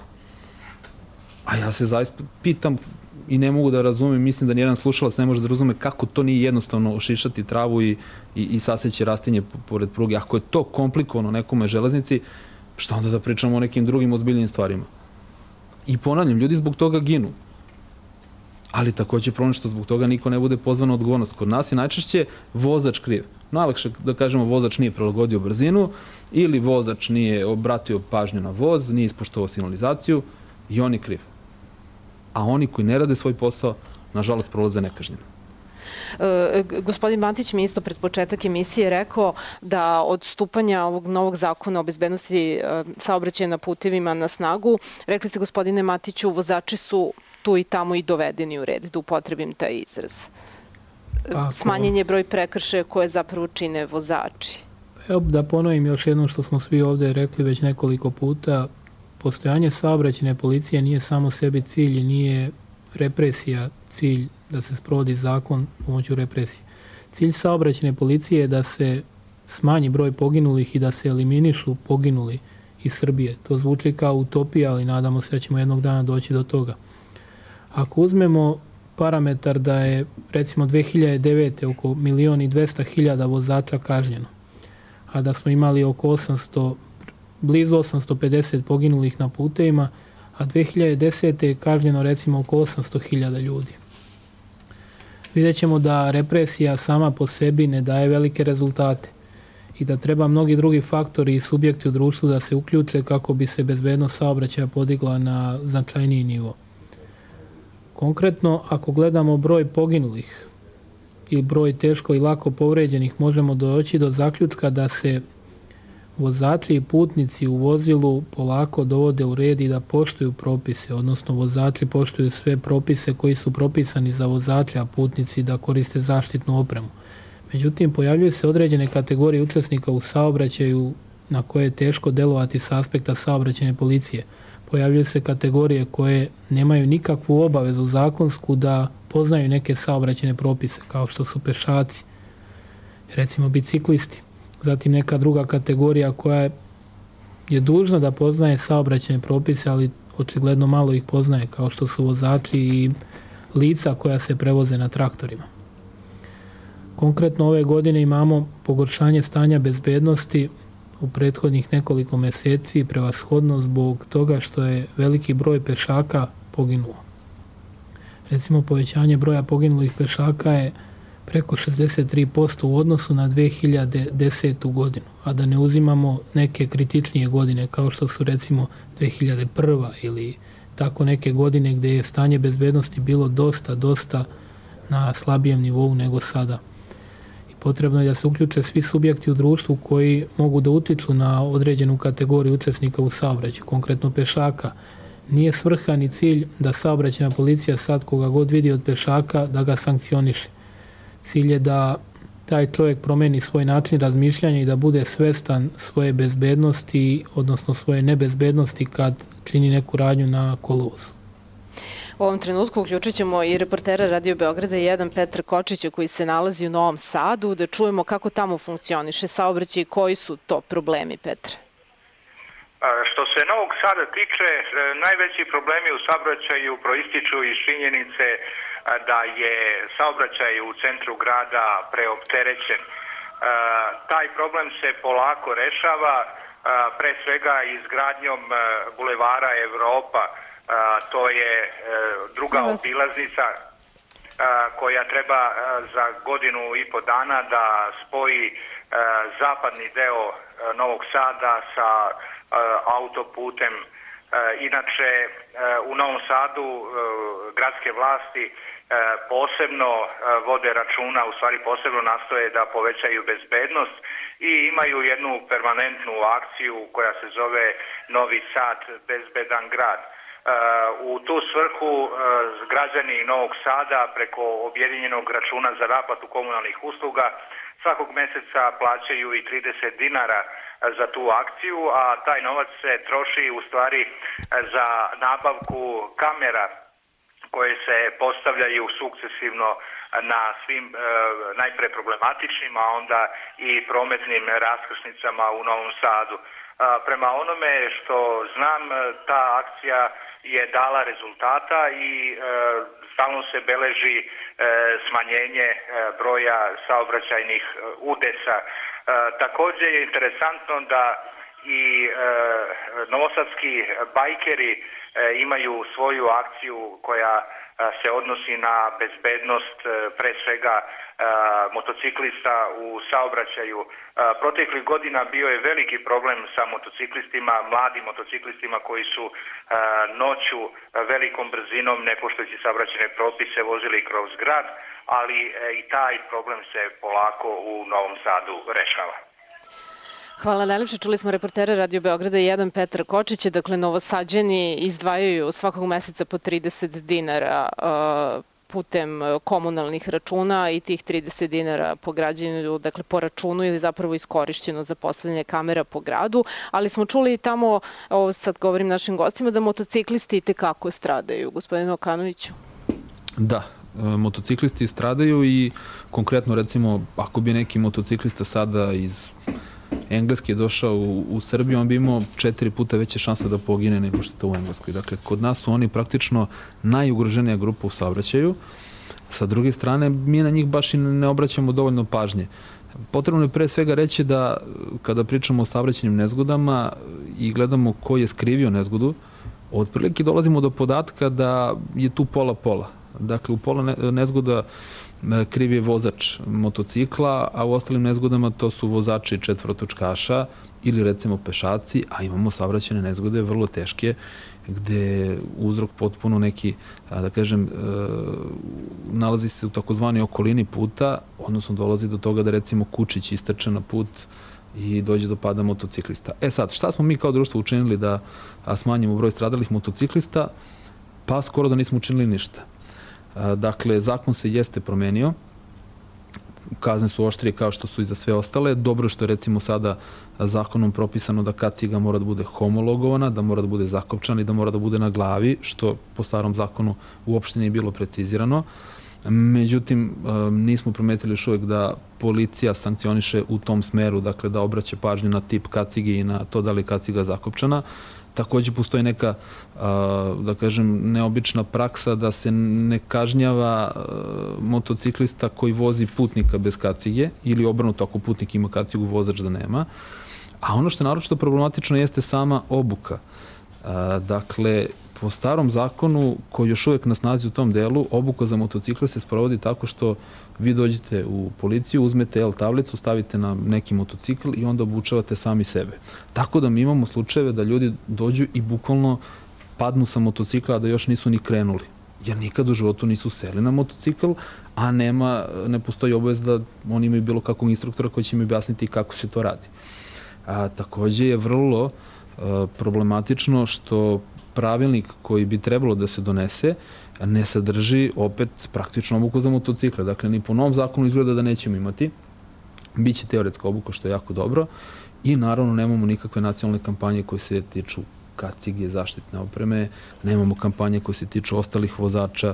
A ja se zaista pitam i ne mogu da razumem, mislim da nijedan slušalac ne može da razume kako to nije jednostavno ošišati travu i, i, i saseći rastinje pored pruge. Ako je to komplikovano nekome železnici, šta onda da pričamo o nekim drugim ozbiljnim stvarima? I ponavljam, ljudi zbog toga ginu. Ali takođe problem što zbog toga niko ne bude pozvan na odgovornost. Kod nas je najčešće vozač kriv. Najlakše da kažemo vozač nije prilagodio brzinu ili vozač nije obratio pažnju na voz, nije ispoštovao signalizaciju i on je kriv. A oni koji ne rade svoj posao, nažalost, prolaze nekažnjeno. E, gospodin Bantić mi isto pred početak emisije rekao da od stupanja ovog novog zakona o bezbednosti e, saobraćaja na putevima na snagu, rekli ste, gospodine Matiću, vozači su tu i tamo i dovedeni u red, da upotrebim taj izraz. Ako... Smanjen je broj prekršaja koje zapravo čine vozači. Evo da ponovim još jednom što smo svi ovde rekli već nekoliko puta. Postojanje saobraćajne policije nije samo sebi cilj i nije represija cilj da se sprovodi zakon pomoću represije. Cilj saobraćajne policije je da se smanji broj poginulih i da se eliminišu poginuli iz Srbije. To zvuči kao utopija, ali nadamo se da ćemo jednog dana doći do toga. Ako uzmemo parametar da je recimo dve hiljade devete oko milion i dvesta hiljada vozača kažnjeno, a da smo imali oko osamsto, blizu osamsto pedeset poginulih na putevima, a dve hiljade desete je kažnjeno recimo oko osamsto hiljada ljudi. Vidjet ćemo da represija sama po sebi ne daje velike rezultate i da treba mnogi drugi faktori i subjekti u društvu da se uključe kako bi se bezbednost saobraćaja podigla na značajniji nivo. Konkretno, ako gledamo broj poginulih i broj teško i lako povređenih, možemo doći do zaključka da se vozači i putnici u vozilu polako dovode u red i da poštuju propise, odnosno vozači poštuju sve propise koji su propisani za vozače, a putnici da koriste zaštitnu opremu. Međutim, pojavljuju se određene kategorije učesnika u saobraćaju na koje je teško delovati sa aspekta saobraćajne policije. Pojavljuju se kategorije koje nemaju nikakvu obavezu zakonsku da poznaju neke saobraćajne propise, kao što su pešaci, recimo biciklisti. Zatim neka druga kategorija koja je dužna da poznaje saobraćajne propise, ali očigledno malo ih poznaje, kao što su vozači i lica koja se prevoze na traktorima. Konkretno ove godine imamo pogoršanje stanja bezbednosti u prethodnih nekoliko meseci, prevashodno zbog toga što je veliki broj pešaka poginuo. Recimo, povećanje broja poginulih pešaka je preko šezdeset tri posto u odnosu na dve hiljade desetu godinu, a da ne uzimamo neke kritičnije godine kao što su recimo dve hiljade prva ili tako neke godine gdje je stanje bezbednosti bilo dosta, dosta na slabijem nivou nego sada. I potrebno je da se uključe svi subjekti u društvu koji mogu da utiču na određenu kategoriju učesnika u saobraćaju, konkretno pešaka. Nije svrha ni cilj da saobraćajna policija sad koga god vidi od pešaka da ga sankcioniše. Cilj je da taj čovjek promeni svoj način razmišljanja i da bude svestan svoje bezbednosti, odnosno svoje nebezbednosti kad čini neku radnju na kolovozu. U ovom trenutku uključit ćemo i reportera Radio Beograda jedan Petra Kočića koji se nalazi u Novom Sadu, da čujemo kako tamo funkcioniše saobraćaj i koji su to problemi, Petra. Što se Novog Sada tiče, najveći problemi u saobraćaju proističu iz činjenice da je saobraćaj u centru grada preopterećen. Taj problem se polako rešava, pre svega izgradnjom bulevara Evropa. To je druga obilaznica koja treba za godinu i po dana da spoji zapadni deo Novog Sada sa autoputem. Inače, u Novom Sadu gradske vlasti posebno vode računa, u stvari posebno nastoje da povećaju bezbednost i imaju jednu permanentnu akciju koja se zove Novi Sad bezbedan grad. U tu svrhu građani Novog Sada preko objedinjenog računa za naplatu komunalnih usluga svakog meseca plaćaju i trideset dinara za tu akciju, a taj novac se troši u stvari za nabavku kamera koje se postavljaju sukcesivno na svim e, najpre problematičnim, a onda i prometnim raskrsnicama u Novom Sadu. E, prema onome što znam, ta akcija je dala rezultata i e, stalno se beleži e, smanjenje e, broja saobraćajnih e, udesa. E, također je interesantno da i e, novosadski bajkeri e, imaju svoju akciju koja e, se odnosi na bezbednost e, pre svega e, motociklista u saobraćaju. E, proteklih godina bio je veliki problem sa motociklistima, mladim motociklistima koji su e, noću velikom brzinom, ne poštujući saobraćajne propise, vozili kroz grad, ali e, i taj problem se polako u Novom Sadu rešava. Hvala najlepše. Čuli smo reportera Radio Beograda jedan Petra Kočića. Dakle, Novosađani izdvajaju svakog meseca po trideset dinara uh, putem komunalnih računa i tih trideset dinara po građaninu, dakle po računu ili zapravo iskorišćeno za postavljanje kamera po gradu, ali smo čuli i tamo, ovo sad govorim našim gostima, da motociklisti i tekako stradaju. Gospodine Okanoviću. Da, motociklisti stradaju i konkretno recimo ako bi neki motociklista sada iz Engleski je došao u, u Srbiju, on bi imao četiri puta veće šanse da pogine nego što je to u Engleskoj. Dakle, kod nas su oni praktično najugroženija grupa u saobraćaju. Sa druge strane, mi na njih baš i ne obraćamo dovoljno pažnje. Potrebno je pre svega reći da kada pričamo o saobraćajnim nezgodama i gledamo ko je skrivio nezgodu, otprilike dolazimo do podatka da je tu pola-pola. Dakle, u pola nezgoda kriv je vozač motocikla, a u ostalim nezgodama to su vozači četvorotočkaša ili recimo pešaci, a imamo saobraćajne nezgode vrlo teške, gde uzrok potpuno neki, da kažem, nalazi se u takozvani okolini puta, odnosno dolazi do toga da recimo kučić istrče na put i dođe do pada motociklista. E sad, šta smo mi kao društvo učinili da smanjimo broj stradalih motociklista? Pa skoro da nismo učinili ništa. Dakle, zakon se jeste promenio, kazne su oštrije kao što su i za sve ostale. Dobro što je recimo sada zakonom propisano da kaciga mora da bude homologovana, da mora da bude zakopčana i da mora da bude na glavi, što po starom zakonu uopšte nije bilo precizirano. Međutim, nismo primetili još uvek da policija sankcioniše u tom smeru, dakle da obraća pažnju na tip kacige i na to da li je kaciga zakopčana. Takođe postoji neka, da kažem, neobična praksa da se ne kažnjava motociklista koji vozi putnika bez kacige ili obrnuto ako putnik ima kacigu, vozač da nema. A ono što je naročito problematično jeste sama obuka. Dakle, po starom zakonu koji još uvek na snazi u tom delu, obuka za motocikle se sprovodi tako što vi dođete u policiju, uzmete L tablicu, stavite na neki motocikl i onda obučavate sami sebe. Tako da mi imamo slučajeve da ljudi dođu i bukvalno padnu sa motocikla, a da još nisu ni krenuli. Jer nikad u životu nisu seli na motocikl, a nema, ne postoji obavez da oni imaju bilo kakvog instruktora koji će im objasniti kako se to radi. A, takođe je vrlo a, problematično što pravilnik koji bi trebalo da se donese ne sadrži opet praktičnu obuku za motocikle. Dakle, ni po novom zakonu izgleda da nećemo imati. Biće teoretska obuka, što je jako dobro. I naravno nemamo nikakve nacionalne kampanje koje se tiču kacige, zaštitne opreme. Nemamo kampanje koje se tiču ostalih vozača,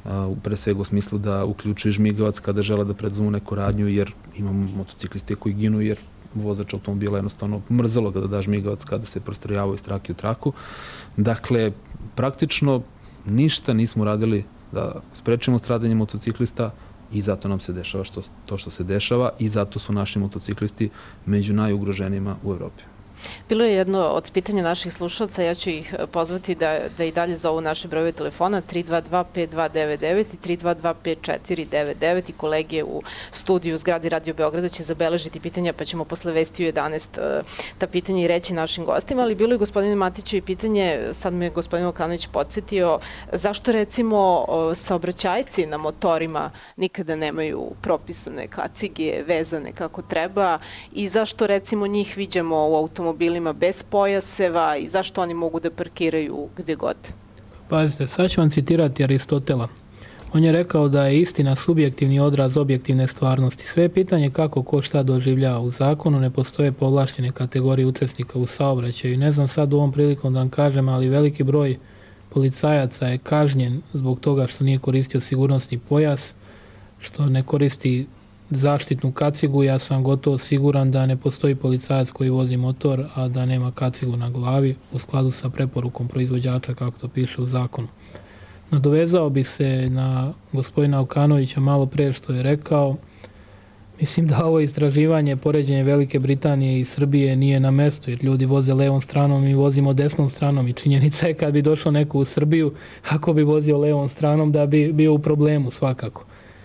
pre svega u smislu da uključuju žmigavac kada žele da preduzmu neku radnju, jer imamo motocikliste koji ginu jer vozač automobila jednostavno mrzelo ga da da žmigavac kada se prostrojavao iz trake u traku. Dakle, praktično ništa nismo radili da sprečimo stradanje motociklista i zato nam se dešava što, to što se dešava i zato su naši motociklisti među najugroženijima u Evropi. Bilo je jedno od pitanja naših slušalca, ja ću ih pozvati da, da i dalje zovu naše brojeve telefona tri dva dva pet dva devet devet i tri dva dva pet četiri devet devet i kolege u studiju u zgradi Radio Beograda će zabeležiti pitanja pa ćemo posle vesti u jedanaest ta pitanja i reći našim gostima, ali bilo je gospodine Matiću i pitanje, sad me gospodin Okanović podsjetio, zašto recimo saobraćajci na motorima nikada nemaju propisane kacige vezane kako treba i zašto recimo njih viđamo u automobilu automobilima bez pojaseva i zašto oni mogu da parkiraju gde god? Pazite, sad ću vam citirati Aristotela. On je rekao da je istina subjektivni odraz objektivne stvarnosti. Sve je pitanje kako ko šta doživljava. U zakonu ne postoje povlaštene kategorije učesnika u saobraćaju. Ne znam sad u ovom prilikom da vam kažem, ali veliki broj policajaca je kažnjen zbog toga što nije koristio sigurnosni pojas, što ne koristi zaštitnu kacigu. Ja sam gotovo siguran da ne postoji policajac koji vozi motor, a da nema kacigu na glavi u skladu sa preporukom proizvođača kako to piše u zakonu. Nadovezao bih se na gospodina Okanovića malo pre što je rekao. Mislim da ovo istraživanje, poređenje Velike Britanije i Srbije nije na mestu, jer ljudi voze levom stranom i vozimo desnom stranom i činjenica je kad bi došao neko u Srbiju, ako bi vozio levom stranom da bi bio u problemu svakako.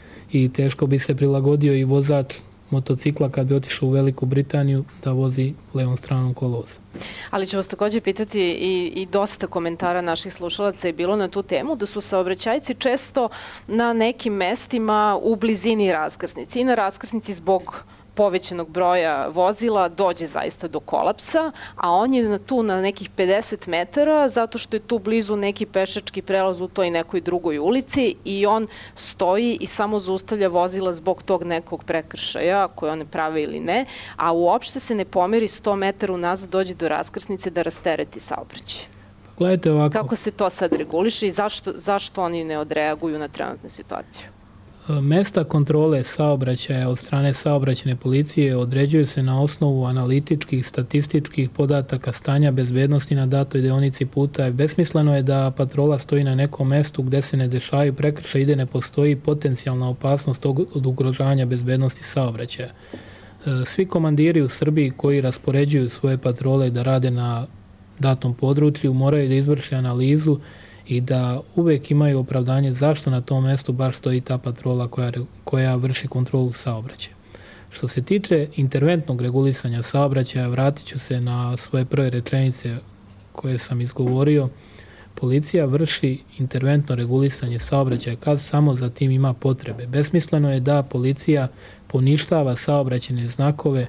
I teško bi se prilagodio i vozač motocikla kad bi otišao u Veliku Britaniju da vozi levom stranom kolovoza. Ali ću vas takođe pitati i, i dosta komentara naših slušalaca je bilo na tu temu da su saobraćajci često na nekim mestima u blizini raskrsnici i na raskrsnici zbog povećanog broja vozila dođe zaista do kolapsa, a on je tu na nekih pedeset metara zato što je tu blizu neki pešački prelaz u toj nekoj drugoj ulici i on stoji i samo zaustavlja vozila zbog tog nekog prekršaja koje one prave ili ne, a uopšte se ne pomeri sto metara unazad, dođe do raskrsnice da rastereti saobraćaj. Gledajte ovako. Kako se to sad reguliše i zašto, zašto oni ne odreaguju na trenutnu situaciju? Mesta kontrole saobraćaja od strane saobraćajne policije određuju se na osnovu analitičkih, statističkih podataka stanja bezbednosti na datoj deonici puta. Besmisleno je da patrola stoji na nekom mestu gde se ne dešavaju prekršaji i gde ne postoji potencijalna opasnost od ugrožavanja bezbednosti saobraćaja. Svi komandiri u Srbiji koji raspoređuju svoje patrole da rade na datom području moraju da izvrše analizu i da uvek imaju opravdanje zašto na tom mestu baš stoji ta patrola koja, koja vrši kontrolu saobraćaja. Što se tiče interventnog regulisanja saobraćaja, vratit ću se na svoje prve rečenice koje sam izgovorio. Policija vrši interventno regulisanje saobraćaja kad samo za tim ima potrebe. Besmisleno je da policija poništava saobraćajne znakove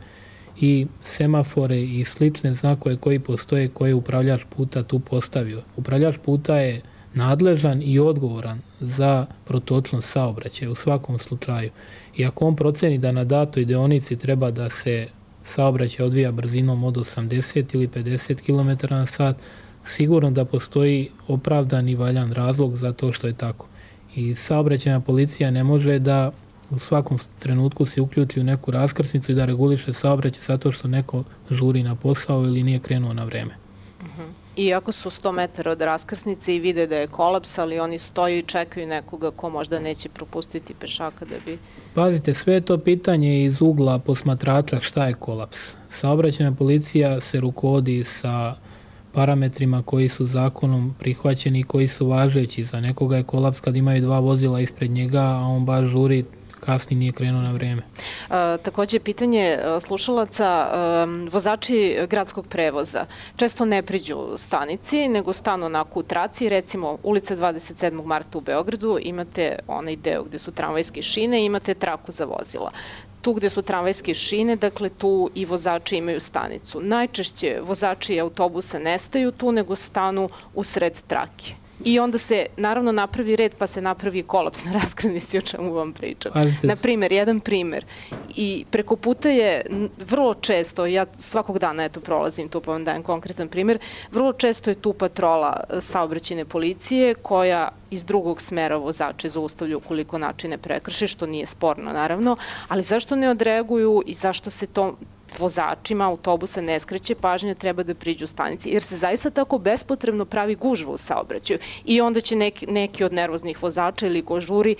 i semafore i slične znakove koji postoje, koje je upravljač puta tu postavio. Upravljač puta je nadležan i odgovoran za protočnost saobraćaja u svakom slučaju. I ako on proceni da na datoj deonici treba da se saobraćaj odvija brzinom od osamdeset ili pedeset kilometara na sat, sigurno da postoji opravdan i valjan razlog za to što je tako. I saobraćajna policija ne može da u svakom trenutku se uključi u neku raskrsnicu i da reguliše saobraćaj zato što neko žuri na posao ili nije krenuo na vreme. Uh-huh. Iako su sto metara od raskrsnice i vide da je kolaps, ali oni stoju i čekaju nekoga ko možda neće propustiti pešaka da bi... Pazite, sve je to pitanje iz ugla posmatrača šta je kolaps. Saobraćajna policija se rukovodi sa parametrima koji su zakonom prihvaćeni i koji su važeći. Za nekoga je kolaps kad imaju dva vozila ispred njega, a on baš žuri, kasni nije krenuo na vreme. E, takođe, pitanje slušalaca, e, vozači gradskog prevoza često ne priđu stanici, nego stanu onako u traci. Recimo, ulica dvadeset sedmog marta u Beogradu, imate onaj deo gde su tramvajske šine i imate traku za vozila. Tu gde su tramvajske šine, dakle tu i vozači imaju stanicu. Najčešće vozači autobusa ne staju tu, nego stanu u sred trake. I onda se naravno napravi red, pa se napravi kolaps na raskrsnici, o čemu vam pričam. Na primer, jedan primer. I preko puta je vrlo često, ja svakog dana eto prolazim tu, pa vam dajem konkretan primer, vrlo često je tu patrola saobraćajne policije koja iz drugog smera vozače zaustavlja ukoliko načine prekrše, što nije sporno naravno, ali zašto ne odreaguju i zašto se to vozačima autobusa ne skreće pažnja, treba da priđu stanici, jer se zaista tako bespotrebno pravi gužva u saobraćaju i onda će neki, neki od nervoznih vozača ili ko žuri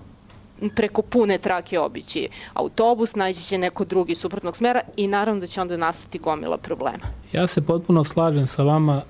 preko pune trake obići autobus, naći će neko drugi suprotnog smera i naravno da će onda nastati gomila problema. Ja se potpuno slažem sa vama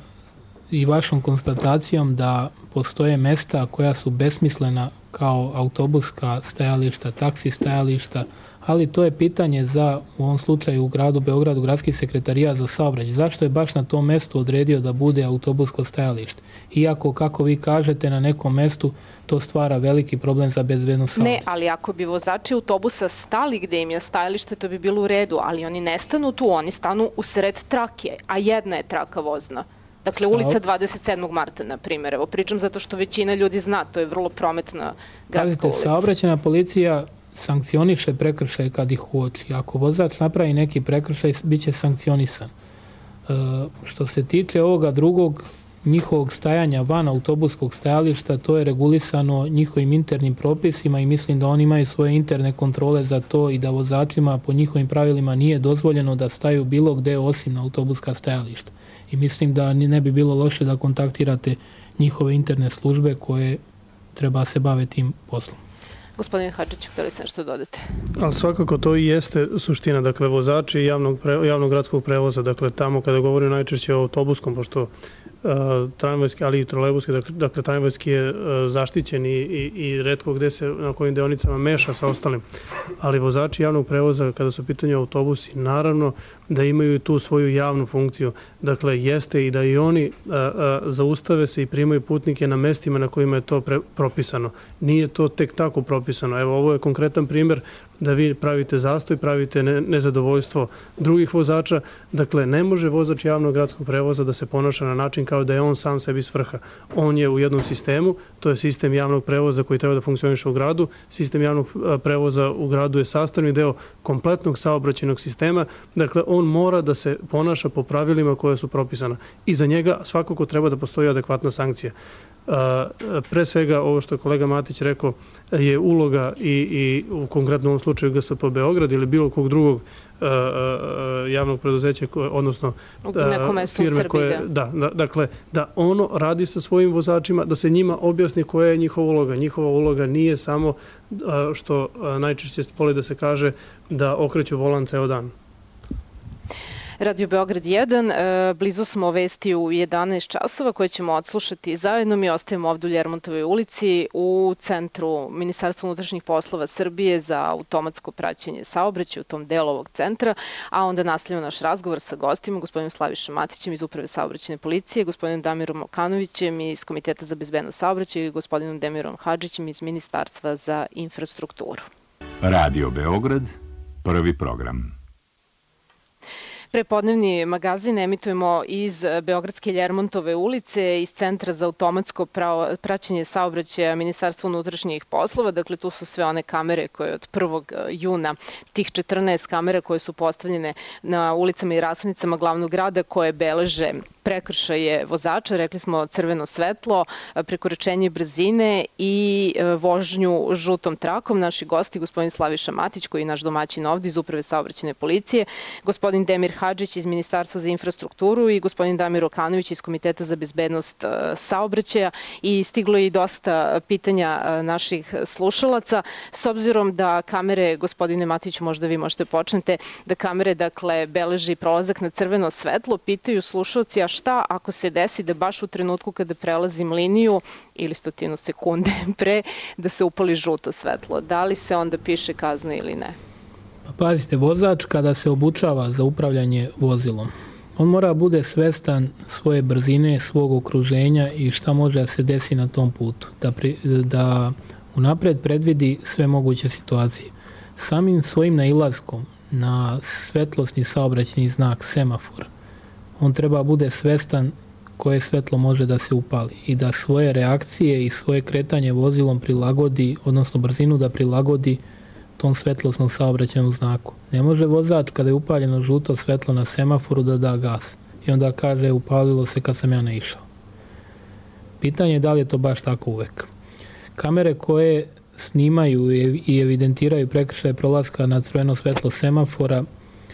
i vašom konstatacijom da postoje mesta koja su besmislena kao autobuska stajališta, taksi stajališta, ali to je pitanje za, u ovom slučaju u gradu Beogradu, gradski sekretarijat za saobraćaj. Zašto je baš na tom mestu odredio da bude autobusko stajalište? Iako, kako vi kažete, na nekom mestu to stvara veliki problem za bezbednost saobraćaja. Ne, ali ako bi vozači autobusa stali gde im je stajalište, to bi bilo u redu, ali oni ne stanu tu, oni stanu u sred trake, a jedna je traka vozna. Dakle, ulica dvadeset sedmog marta, na primjer. Evo, pričam zato što većina ljudi zna, to je vrlo prometna gradska ulica. Saobraćajna policija sankcioniše prekršaj kad ih uoči. Ako vozač napravi neki prekršaj, bit će sankcionisan. E, što se tiče ovoga drugog, njihovog stajanja van autobuskog stajališta, to je regulisano njihovim internim propisima i mislim da oni imaju svoje interne kontrole za to i da vozačima po njihovim pravilima nije dozvoljeno da staju bilo gde osim na autobuska stajališta. I mislim da ne bi bilo loše da kontaktirate njihove interne službe koje treba se bave tim poslom. Gospodine Hadžiću, hteli ste nešto dodate? Ali svakako to i jeste suština, dakle vozači javnog, pre, javnog gradskog prevoza, dakle tamo kada govorim najčešće o autobuskom, pošto uh, tramvajski, ali i trolejbuski, dakle, dakle tramvajski je uh, zaštićen i, i, i retko gde se na kojim deonicama meša sa ostalim, ali vozači javnog prevoza kada su u pitanju autobusi, naravno da imaju tu svoju javnu funkciju, dakle jeste i da i oni uh, uh, zaustave se i primaju putnike na mestima na kojima je to pre, propisano. Nije to tek tako propisano. Evo, ovo je konkretan primjer da vi pravite zastoj, pravite ne, nezadovoljstvo drugih vozača. Dakle, ne može vozač javnog gradskog prevoza da se ponaša na način kao da je on sam sebi svrha. On je u jednom sistemu, to je sistem javnog prevoza koji treba da funkcioniše u gradu. Sistem javnog prevoza u gradu je sastavni deo kompletnog saobraćajnog sistema. Dakle, on mora da se ponaša po pravilima koja su propisana. I za njega svakako treba da postoji adekvatna sankcija. Pre svega, ovo što je kolega Matić rekao, je uloga i, i u konkretnom slučaju slučaju G S P Beograd ili bilo kog drugog javnog preduzeća, odnosno firme koje, da, da, dakle, da ono radi sa svojim vozačima, da se njima objasni koja je njihova uloga. Njihova uloga nije samo, što najčešće voli da se kaže, da okreću volan ceo dan. Radio Beograd jedan, blizu smo vesti u jedanaest časova koje ćemo odslušati zajedno. Mi ostajemo ovdje u Ljermontovoj ulici u centru Ministarstva unutrašnjih poslova Srbije za automatsko praćenje saobraćaja u tom delu ovog centra, a onda nastavljamo naš razgovor sa gostima, gospodinom Slavišom Matićem iz Uprave saobraćajne policije, gospodinom Damirom Okanovićem iz Komiteta za bezbednost saobraćaja i gospodinom Demirom Hadžićem iz Ministarstva za infrastrukturu. Radio Beograd, prvi program. Prepodnevni magazin emitujemo iz Beogradske Ljermontove ulice, iz Centra za automatsko praćenje saobraćaja Ministarstva unutrašnjih poslova. Dakle, tu su sve one kamere koje od prvog juna, tih četrnaest kamera koje su postavljene na ulicama i rashodnicama glavnog grada, koje beleže prekršaje vozača, rekli smo crveno svetlo, prekoračenje brzine i vožnju žutom trakom. Naši gosti, gospodin Slaviša Matić, koji je naš domaćin ovdje iz Uprave saobraćajne policije, gospodin Demir Hadžić iz Ministarstva za infrastrukturu i gospodin Damir Okanović iz Komiteta za bezbednost saobraćaja. I stiglo je i dosta pitanja naših slušalaca. S obzirom da kamere, gospodine Matić, možda vi možete počnete, da kamere, dakle, beleži prolazak na crveno svetlo, pitaju slušalci, a šta ako se desi da baš u trenutku kada prelazim liniju ili stotinu sekunde pre da se upali žuto svetlo? Da li se onda piše kazna ili ne? Pa pazite, vozač kada se obučava za upravljanje vozilom, on mora bude svestan svoje brzine, svog okruženja i šta može da se desi na tom putu, da, pri, da unapred predvidi sve moguće situacije. Samim svojim nailazkom na svetlosni saobraćajni znak semafor, on treba bude svestan koje svetlo može da se upali i da svoje reakcije i svoje kretanje vozilom prilagodi, odnosno brzinu da prilagodi tom svetlosnom saobraćajnom znaku. Ne može vozač kada je upaljeno žuto svetlo na semaforu da da gas i onda kaže upalilo se kad sam ja naišao. Pitanje je da li je to baš tako uvek. Kamere koje snimaju i evidentiraju prekršaje prolaska na crveno svetlo semafora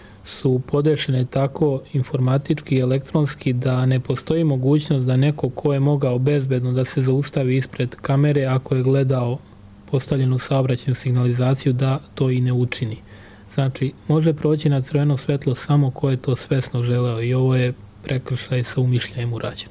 su podešene tako informatički i elektronski da ne postoji mogućnost da neko ko je mogao bezbedno da se zaustavi ispred kamere ako je gledao postavljenu saobraćajnu signalizaciju da to i ne učini. Znači, može proći na crveno svetlo samo ko je to svesno želeo i ovo je prekršaj sa umišljajem urađen.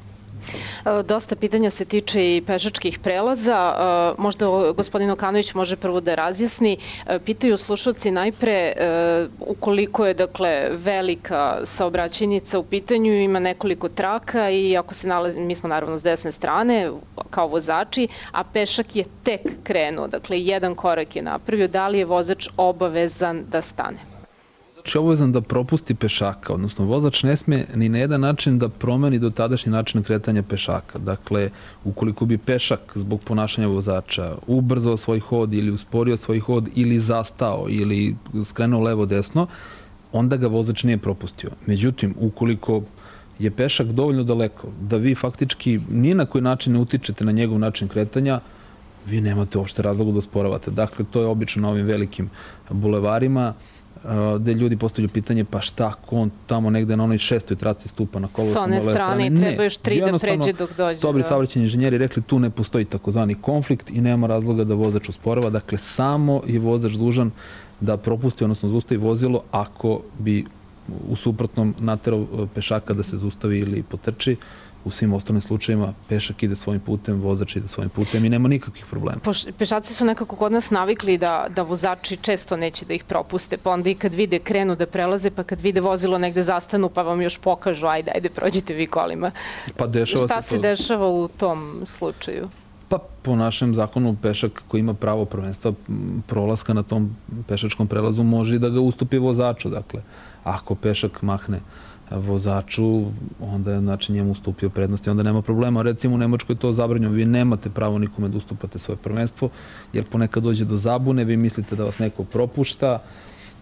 Dosta pitanja se tiče i pešačkih prelaza. Možda gospodin Okanović može prvo da razjasni. Pitaju slušalci najpre ukoliko je, dakle, velika saobraćajnica u pitanju, ima nekoliko traka i ako se nalazi, mi smo naravno s desne strane kao vozači, a pešak je tek krenuo, dakle jedan korak je napravio, da li je vozač obavezan da stane? Vozač je obavezan da propusti pešaka, odnosno vozač ne sme ni na jedan način da promeni dotadašnji način kretanja pešaka. Dakle, ukoliko bi pešak zbog ponašanja vozača ubrzao svoj hod ili usporio svoj hod ili zastao ili skrenuo levo-desno, onda ga vozač nije propustio. Međutim, ukoliko je pešak dovoljno daleko da vi faktički ni na koji način ne utičete na njegov način kretanja, vi nemate uopšte razloga da osporavate. Dakle, to je obično na ovim velikim bulevarima gde ljudi postavljaju pitanje pa šta ako on tamo negde na onoj šestoj traci stupa na kolo s one strane i treba još tri da pređe dok dođe. Dobri saobraćajni inženjeri rekli tu ne postoji takozvani konflikt i nema razloga da vozač osporava. Dakle, samo je vozač dužan da propusti, odnosno zaustavi vozilo ako bi u suprotnom naterao pešaka da se zaustavi ili potrči. U svim ostalim slučajima pešak ide svojim putem, vozač ide svojim putem i nema nikakvih problema. Pešaci su nekako kod nas navikli da, da vozači često neće da ih propuste, pa onda i kad vide krenu da prelaze, pa kad vide vozilo negde zastanu, pa vam još pokažu, ajde, ajde, prođite vi kolima. Pa dešava Šta se, se to... dešava u tom slučaju? Pa po našem zakonu pešak koji ima pravo prvenstva prolaska na tom pešačkom prelazu može da ga ustupi vozaču. Dakle, ako pešak mahne vozaču, onda je znači njemu ustupio prednost i onda nema problema. Recimo u Nemačkoj je to zabranjeno, vi nemate pravo nikome da ustupate svoje prvenstvo, jer ponekad dođe do zabune, vi mislite da vas neko propušta,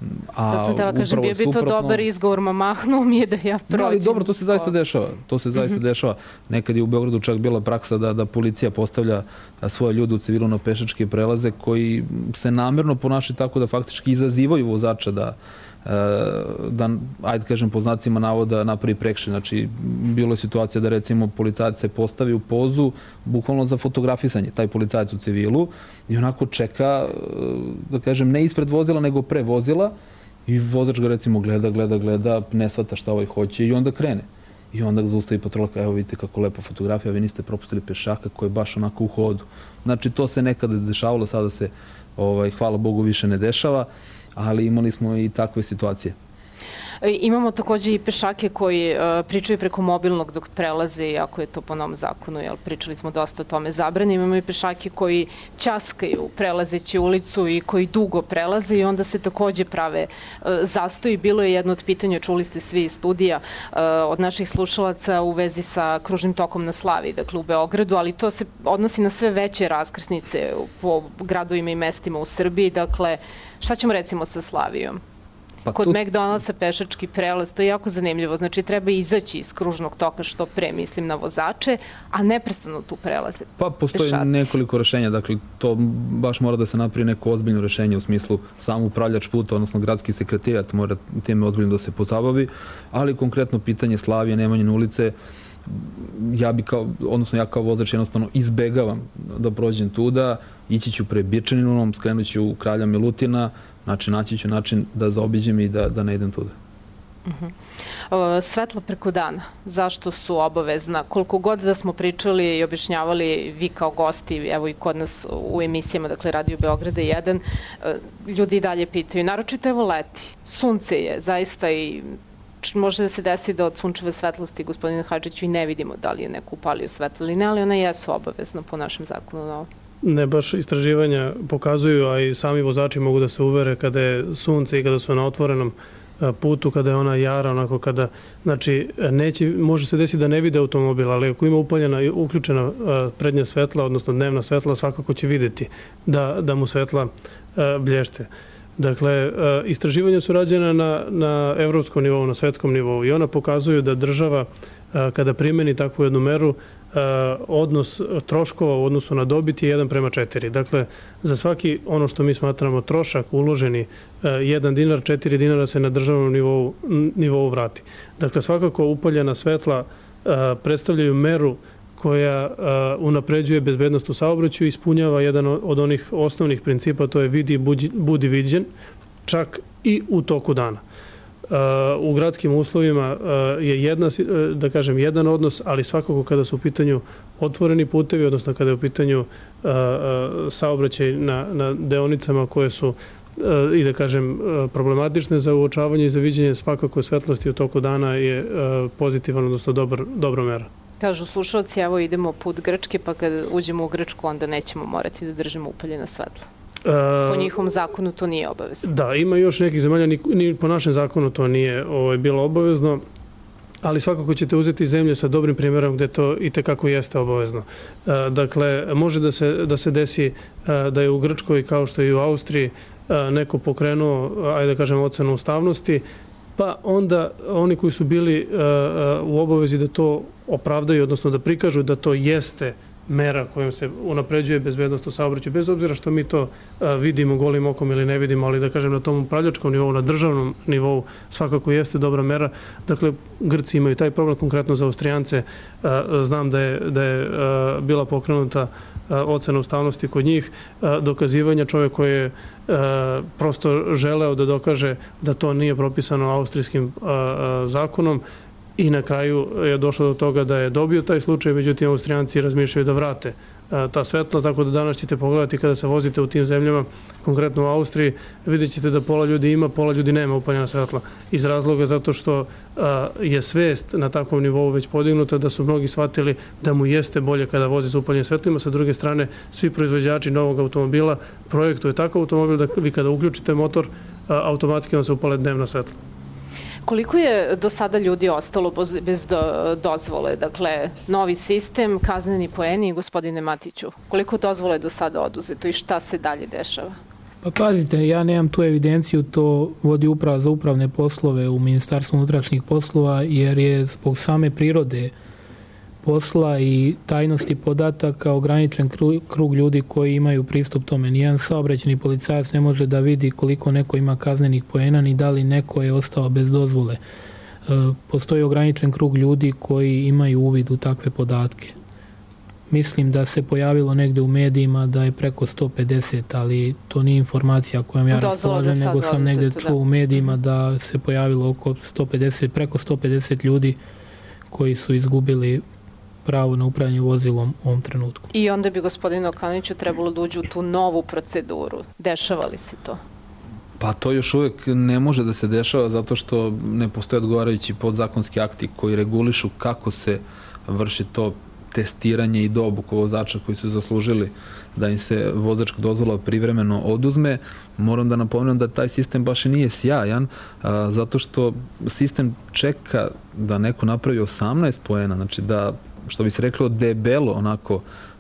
A Sad sam tela kažem, bio bi to suprotno... dobar izgovor, ma mahnuo mi je da ja prođem. No, ali dobro, to se zaista dešava. To se zaista Mhm. dešava. Nekad je u Beogradu čak bila praksa da, da policija postavlja svoje ljude u civilno-pešačke prelaze koji se namerno ponašaju tako da faktički izazivaju vozača da da, ajde kažem, po znacima navoda napravi prekršaj. Znači, bilo je situacija da recimo policajac se postavi u pozu bukvalno za fotografisanje, taj policajac u civilu, i onako čeka, da kažem, ne ispred vozila, nego pre vozila, i vozač ga recimo gleda, gleda, gleda, ne shvata šta ovaj hoće i onda krene. I onda ga zaustavi patrola, evo vidite kako lepa fotografija, vi niste propustili pešaka koji je baš onako u hodu. Znači, to se nekada dešavalo, sada se, ovaj, hvala Bogu, više ne dešava, ali imali smo i takve situacije. Imamo takođe i pešake koji uh, pričaju preko mobilnog dok prelaze, iako je to po novom zakonu, jel, pričali smo dosta o tome zabrani. Imamo i pešake koji ćaskaju prelazeći ulicu i koji dugo prelaze i onda se takođe prave uh, zastoji. Bilo je jedno od pitanja, čuli ste svi iz studija, uh, od naših slušalaca u vezi sa kružnim tokom na Slavi, dakle u Beogradu, ali to se odnosi na sve veće raskrsnice po gradovima i mestima u Srbiji. Dakle, šta ćemo recimo sa Slavijom? Pa Kod tu... McDonald'sa pešački prelaz, to je jako zanimljivo. Znači, treba izaći iz kružnog toka što pre, mislim na vozače, a neprestano tu prelaze. Pa postoji pešaci. Nekoliko rešenja, dakle to baš mora da se napravi neko ozbiljno rešenje u smislu sam upravljač puta, odnosno gradski sekretarijat mora time ozbiljno da se pozabavi, ali konkretno pitanje Slavije, Nemanjine ulice, ja bi kao, odnosno ja kao vozač jednostavno izbegavam da prođem tuda, ići ću pre Birčaninom, skrenut ću u Kralja Milutina, znači naći ću način da zaobiđem i da, da ne idem tuda. Uh-huh. Svetla preko dana, zašto su obavezna? Koliko god da smo pričali i objašnjavali vi kao gosti, evo i kod nas u emisijama, dakle Radio Beograda jedan, ljudi i dalje pitaju, naročito evo leti, sunce je zaista i može da se desi da od sunčeve svetlosti, gospodine Hadžiću, i ne vidimo da li je neko upalio svetlo ili ne, ali ona jesu obavezna po našem zakonu na ovo. Ne, baš istraživanja pokazuju, a i sami vozači mogu da se uvere kada je sunce i kada su na otvorenom putu, kada je ona jara, onako kada, znači, neće, može se desiti da ne vide automobil, ali ako ima upaljena i uključena prednja svetla, odnosno dnevna svetla, svakako će videti da, da mu svetla blješte. Dakle, istraživanja su rađena na, na evropskom nivou, na svetskom nivou i ona pokazuju da država kada primeni takvu jednu meru, odnos troškova u odnosu na dobit je jedan prema četiri. Dakle, za svaki ono što mi smatramo trošak uloženi jedan dinar, četiri dinara se na državnom nivou, nivou vrati. Dakle, svakako upaljena svetla predstavljaju meru koja unapređuje bezbednost u saobraćaju i ispunjava jedan od onih osnovnih principa, to je vidi, budi viđen, čak i u toku dana. U gradskim uslovima je jedna, da kažem, jedan odnos, ali svakako kada su u pitanju otvoreni putevi, odnosno kada je u pitanju saobraćaj na, na deonicama koje su i da kažem problematične za uočavanje i za viđenje, svakako svetlosti u toku dana je pozitivan, odnosno dobar, dobra mera. Kažu slušalci, evo idemo put Grčke, pa kad uđemo u Grčku onda nećemo morati da držimo upaljena svetla. Po njihovom zakonu to nije obavezno. Da, ima još nekih zemalja, ni, ni po našem zakonu to nije ovaj, bilo obavezno, ali svakako ćete uzeti zemlje sa dobrim primjerom gde to i tekako jeste obavezno. Dakle, može da se, da se desi da je u Grčkoj, kao što je i u Austriji, neko pokrenuo, ajde da kažem, ocenu ustavnosti, pa onda oni koji su bili u obavezi da to opravdaju, odnosno da prikažu da to jeste mera kojom se unapređuje bezbednost u saobraćaju, bez obzira što mi to vidimo golim okom ili ne vidimo, ali da kažem na tom upravljačkom nivou, na državnom nivou svakako jeste dobra mera. Dakle, Grci imaju taj problem, konkretno za Austrijance. Znam da je, da je bila pokrenuta ocena ustavnosti kod njih, dokazivanja, čovjek koji je prosto želeo da dokaže da to nije propisano austrijskim zakonom, i na kraju je došlo do toga da je dobio taj slučaj, međutim Austrijanci razmišljaju da vrate ta svetla, tako da danas ćete pogledati kada se vozite u tim zemljama, konkretno u Austriji, vidjet ćete da pola ljudi ima, pola ljudi nema upaljena svetla. Iz razloga zato što je svest na takvom nivou već podignuta, da su mnogi shvatili da mu jeste bolje kada vozi sa upaljenim svetlima. Sa druge strane, svi proizvođači novog automobila projektuje takav automobil da vi kada uključite motor, automatski vam se upale dnevna svetla. Koliko je do sada ljudi ostalo bez dozvole? Dakle, novi sistem, kazneni poeni, gospodine Matiću, koliko dozvole je do sada oduzeto i šta se dalje dešava? Pa pazite, ja nemam tu evidenciju, to vodi uprava za upravne poslove u Ministarstvu unutrašnjih poslova, jer je zbog same prirode posla i tajnosti podataka ograničen krug ljudi koji imaju pristup tome. Nijedan saobraćajni policajac ne može da vidi koliko neko ima kaznenih poena ni da li neko je ostao bez dozvole. Postoji ograničen krug ljudi koji imaju uvid u takve podatke. Mislim da se pojavilo negde u medijima da je preko sto pedeset, ali to nije informacija kojom ja raspolažem, nego sam negde čuo u medijima da se pojavilo oko sto pedeset, preko sto pedeset ljudi koji su izgubili pravo na upravljanje vozilom u ovom trenutku. I onda bi gospodinu Okanoviću trebalo da uđu u tu novu proceduru. Dešava li se to? Pa to još uvek ne može da se dešava zato što ne postoje odgovarajući podzakonski akti koji regulišu kako se vrši to testiranje i obuku vozača koji su zaslužili da im se vozačka dozvola privremeno oduzme. Moram da napomenem da taj sistem baš i nije sjajan, a, zato što sistem čeka da neko napravi osamnaest poena, znači da, što bi se reklo, debelo onako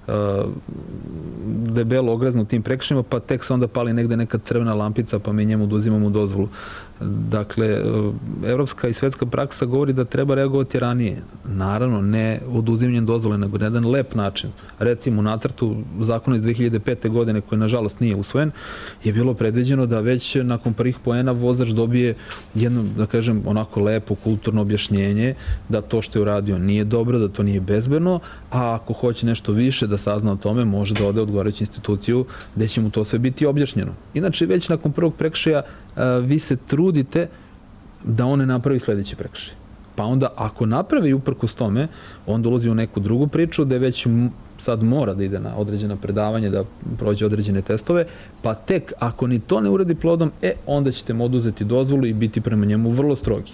debelo ogrezno u tim prekršajima, pa tek se onda pali negde neka crvena lampica pa mi njemu oduzimamo dozvolu. Dakle, evropska i svetska praksa govori da treba reagovati ranije. Naravno, ne oduzimanjem dozvole, nego na jedan lep način. Recimo, u nacrtu zakona iz dve hiljade pete. godine, koji nažalost nije usvojen, je bilo predviđeno da već nakon prvih poena vozač dobije jedno, da kažem, onako lepo kulturno objašnjenje da to što je uradio nije dobro, da to nije bezbedno, a ako hoće nešto više da sazna o tome, može da ode u odgovarajuću instituciju gde će mu to sve biti objašnjeno. Inače, već nakon prvog prekršaja vi se trudite da on ne napravi sledeći prekršaj. Pa onda, ako napravi uprkos tome, onda ulazi u neku drugu priču gde već sad mora da ide na određena predavanja, da prođe određene testove, pa tek ako ni to ne uradi plodom, e, onda ćete mu oduzeti dozvolu i biti prema njemu vrlo strogi.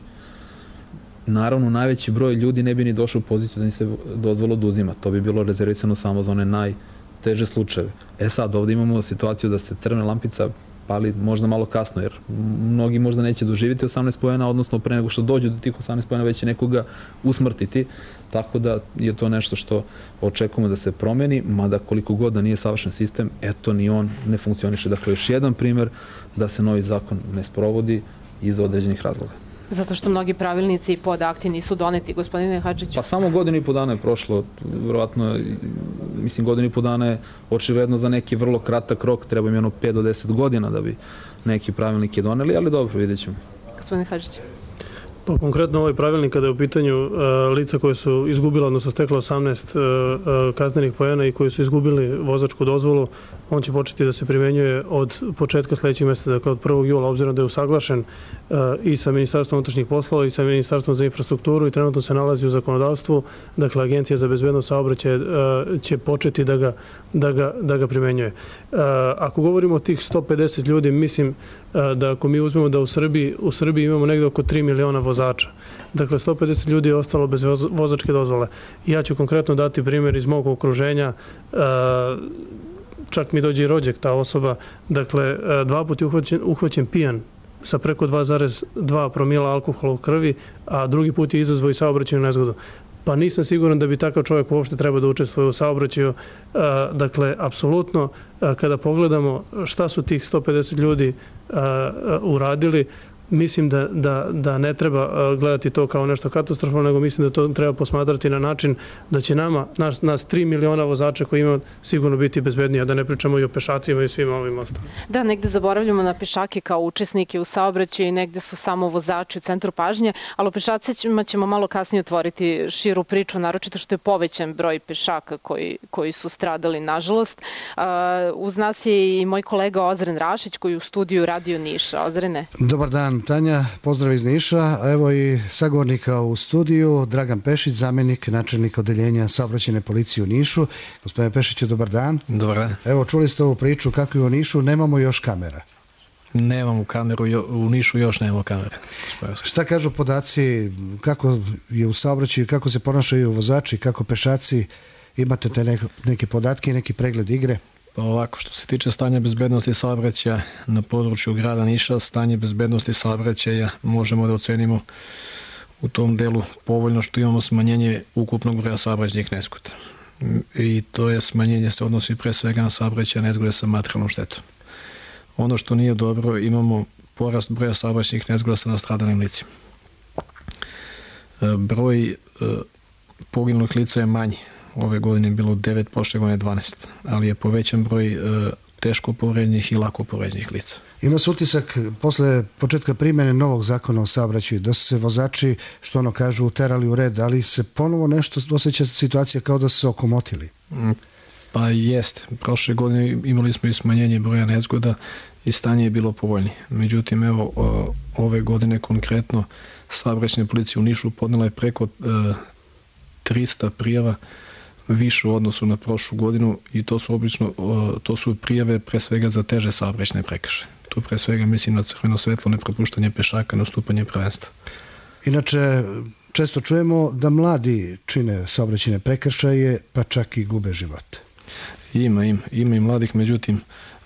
Naravno, najveći broj ljudi ne bi ni došao u poziciju da im se dozvola oduzima. To bi bilo rezervisano samo za one najteže slučajeve. E sad, ovde imamo situaciju da se crvena lampica pali možda malo kasno, jer mnogi možda neće doživjeti osamnaest poena, odnosno pre nego što dođu do tih osamnaest poena već će nekoga usmrtiti, tako da je to nešto što očekujemo da se promeni, mada koliko god da nije savršen sistem, eto ni on ne funkcioniše. Dakle, još jedan primer da se novi zakon ne sprovodi iz određenih razloga. Zato što mnogi pravilnici i podakti nisu doneti, gospodine Hadžiću. Pa samo godinu i po dana je prošlo, verovatno, mislim, godinu i po dana je očigledno za neki vrlo kratak rok, treba im jedno pet do deset godina da bi neki pravilnike doneli, ali dobro, vidjet ćemo. Gospodine Hadžić. Pa konkretno ovaj pravilnik kada je u pitanju uh, lica koje su izgubila, odnosno stekla osamnaest uh, uh, kaznenih poena i koji su izgubili vozačku dozvolu, on će početi da se primenjuje od početka sledećeg meseca, dakle od prvog jula, obzirom da je usaglašen uh, i sa Ministarstvom unutrašnjih poslova i sa Ministarstvom za infrastrukturu i trenutno se nalazi u zakonodavstvu, dakle Agencija za bezbednost saobraćaja uh, će početi da ga, da ga, da ga primenjuje. Uh, ako govorimo o tih sto pedeset ljudi, mislim uh, da ako mi uzmemo da u Srbiji, u Srbiji imamo negde oko tri miliona vozača. Dakle, sto pedeset ljudi je ostalo bez vozačke dozvole. Ja ću konkretno dati primjer iz mog okruženja. Čak mi dođe i rođak ta osoba. Dakle, dva put je uhvaćen, uhvaćen pijan sa preko dva zarez dva promila alkohola u krvi, a drugi put je izazvao i saobraćajnu nezgodu. Pa nisam siguran da bi takav čovjek uopšte treba da učestvuje u saobraćaju. Dakle, apsolutno, kada pogledamo šta su tih sto pedeset ljudi uradili, mislim da, da, da ne treba gledati to kao nešto katastrofalno, nego mislim da to treba posmatrati na način da će nama, nas, nas tri miliona vozača koji ima sigurno biti bezbedniji, a da ne pričamo i o pešacima i svim ovim ostalim. Da, negde zaboravljamo na pešake kao učesnike u saobraćaju i negde su samo vozači u centru pažnje, ali o pešacima ćemo malo kasnije otvoriti širu priču, naročito što je povećan broj pešaka koji, koji su stradali, nažalost. Uh, uz nas je i moj kolega Ozren Rašić koji je u studiju Radio Niša. Ozrene. Dobar dan, Tanja, pozdrav iz Niša, evo i sagovornika u studiju, Dragan Pešić, zamjenik načelnika odeljenja saobraćajne policije u Nišu. Gospodine Pešiću, dobar dan. Dobar dan. Evo, čuli ste ovu priču kako je u Nišu, nemamo još kamera. Nemamo kameru, u Nišu još nemamo kamere. Šta kažu podaci, kako je u saobraćaju, kako se ponašaju vozači, kako pešaci, imate te neke, neke podatke i neki pregled igre? Pa ovako, što se tiče stanja bezbednosti saobraćaja na području grada Niša, stanje bezbednosti saobraćaja možemo da ocenimo u tom delu povoljno što imamo smanjenje ukupnog broja saobraćajnih nezgoda. I to je smanjenje se odnosi pre svega na saobraćajne nezgode sa materijalnom štetom. Ono što nije dobro, imamo porast broja saobraćajnih nezgoda sa nastradalim licima. Broj poginulih lica je manji. Ove godine je bilo devet, prošle godine dvanaest, ali je povećan broj teško povređenih i lako povređenih lica. Ima se utisak posle početka primjene novog zakona o saobraćaju da su se vozači, što ono kažu, uterali u red, ali se ponovo nešto osjeća situacija kao da su se okomotili. Pa jeste. Prošle godine imali smo i smanjenje broja nezgoda i stanje je bilo povoljnije. Međutim, evo, ove godine konkretno saobraćajna policija u Nišu podnela je preko trista prijava više u odnosu na prošlu godinu i to su obično to su prijave pre svega za teže saobraćajne prekršaje. Tu pre svega mislim na crveno svetlo, nepropuštanje pešaka, nastupanje prvenstva. Inače, često čujemo da mladi čine saobraćajne prekršaje, pa čak i gube živote. Ima, ima, ima i mladih, međutim,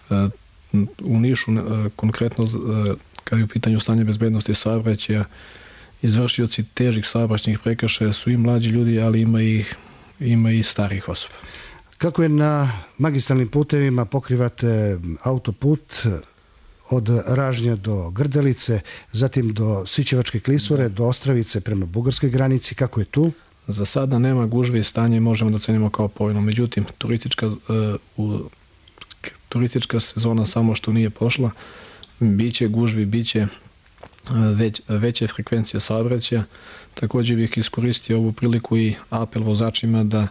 u Nišu konkretno kad je u pitanju stanje bezbednosti saobraćaja, izvršioci težih saobraćajnih prekršaja su i mlađi ljudi, ali ima i ima i starih osoba. Kako je na magistralnim putevima, pokrivate autoput od Ražnja do Grdelice, zatim do Sićevačke klisure, do Ostravice prema bugarskoj granici, kako je tu? Za sada nema gužve i stanje možemo da ocenimo kao povoljno, međutim turistička, uh, turistička sezona samo što nije pošla, biće gužvi, biće već, veće frekvencije saobraćaja. Također bih iskoristio ovu priliku i apel vozačima da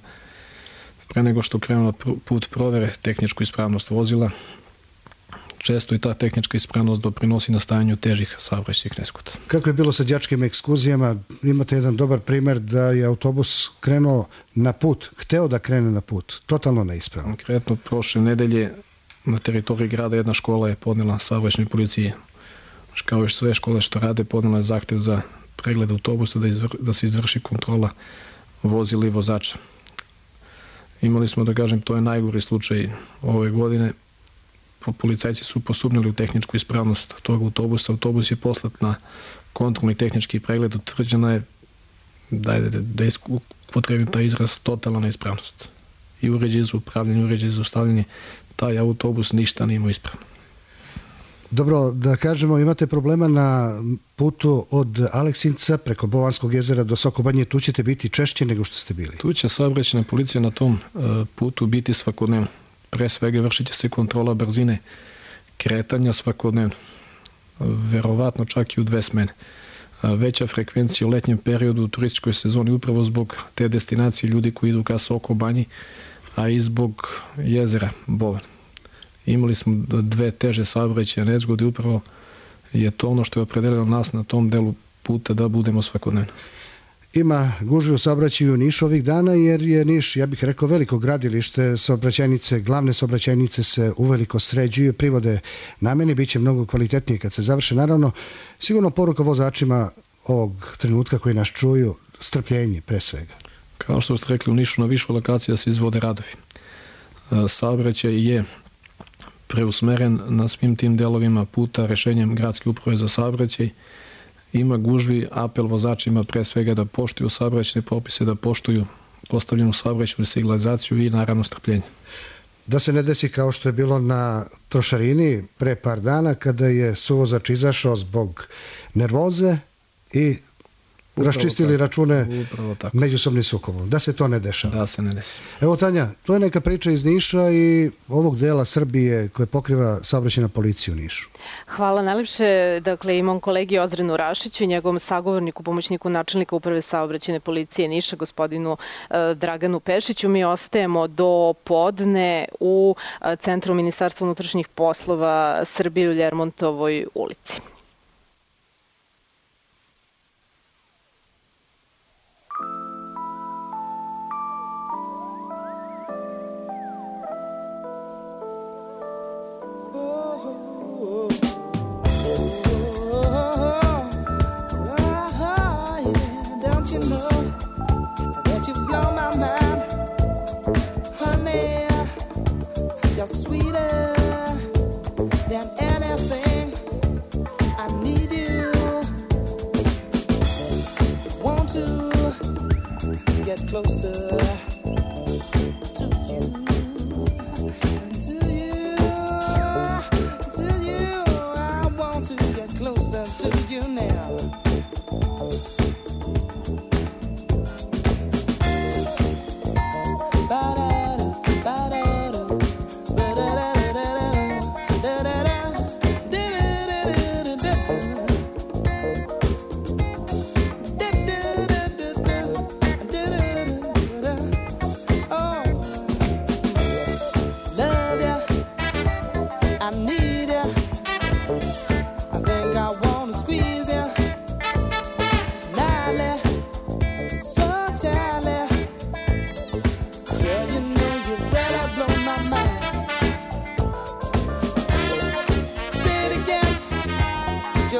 pre nego što krenu na put provere tehničku ispravnost vozila. Često i ta tehnička ispravnost doprinosi nastajanju težih saobraćajnih nezgoda. Kako je bilo sa đačkim ekskurzijama? Imate jedan dobar primer da je autobus krenuo na put, hteo da krene na put, totalno neispravno. Konkretno, prošle nedelje na teritoriji grada jedna škola je podnela saobraćajnoj policiji, kao i sve škole što rade, podnela je zahtev za pregled autobusa da, izvr, da se izvrši kontrola vozila i vozača. Imali smo, da kažem, to je najgori slučaj ove godine. Policajci su posumnjali u tehničku ispravnost tog autobusa. Autobus je poslat na kontrolni tehnički pregled, utvrđena je da je da upotrebim taj izraz totalna neispravnost. I uređaj za upravljanje, uređaj za ostavljanje, taj autobus ništa nije imao ispravno. Dobro, da kažemo, imate problema na putu od Aleksinca preko Bovanskog jezera do Sokobanje, tu ćete biti češće nego što ste bili. Tu će saobraćajna policija na tom uh, putu biti svakodnevno. Pre svega vršit će se kontrola brzine kretanja svakodnevno. Verovatno čak i u dve smene. Uh, veća frekvencija u letnjem periodu u turističkoj sezoni upravo zbog te destinacije ljudi koji idu ka Sokobanji, a i zbog jezera Bovan. Imali smo dve teže saobraćajne nezgode, upravo je to ono što je opredelilo nas na tom delu puta da budemo svakodnevno. Ima gužve u saobraćaju u Nišu ovih dana jer je Niš, ja bih rekao, veliko gradilište, saobraćajnice, glavne saobraćajnice se uveliko sređuju, privode nameni, bit će mnogo kvalitetnije kad se završe. Naravno, sigurno poruka vozačima ovog trenutka koji nas čuju, strpljenje pre svega. Kao što ste rekli, u Nišu na više lokacija se izvode radovi. Saobraćaj je preusmeren na svim tim delovima puta rešenjem Gradske uprave za saobraćaj. Ima gužvi, apel vozačima pre svega da poštuju saobraćajne propise, da poštuju postavljenu saobraćajnu signalizaciju i naravno strpljenje. Da se ne desi kao što je bilo na trošarini pre par dana kada je suvozač izašao zbog nervoze i upravo raščistili tako račune međusobnim sukobom. Da se to ne dešava. Da se ne desi. Evo, Tanja, to je neka priča iz Niša i ovog dela Srbije koje pokriva saobraćajna policija u Nišu. Hvala najlepše. Dakle, imam kolegi Ozrenu Rašiću i njegovom sagovorniku, pomoćniku načelnika Uprave saobraćajne policije Niša, gospodinu e, Draganu Pešiću. Mi ostajemo do podne u e, Centru Ministarstva unutrašnjih poslova Srbije u Ljermontovoj ulici. Sweeter than anything, I need you. Want to get closer to you, to you, to you.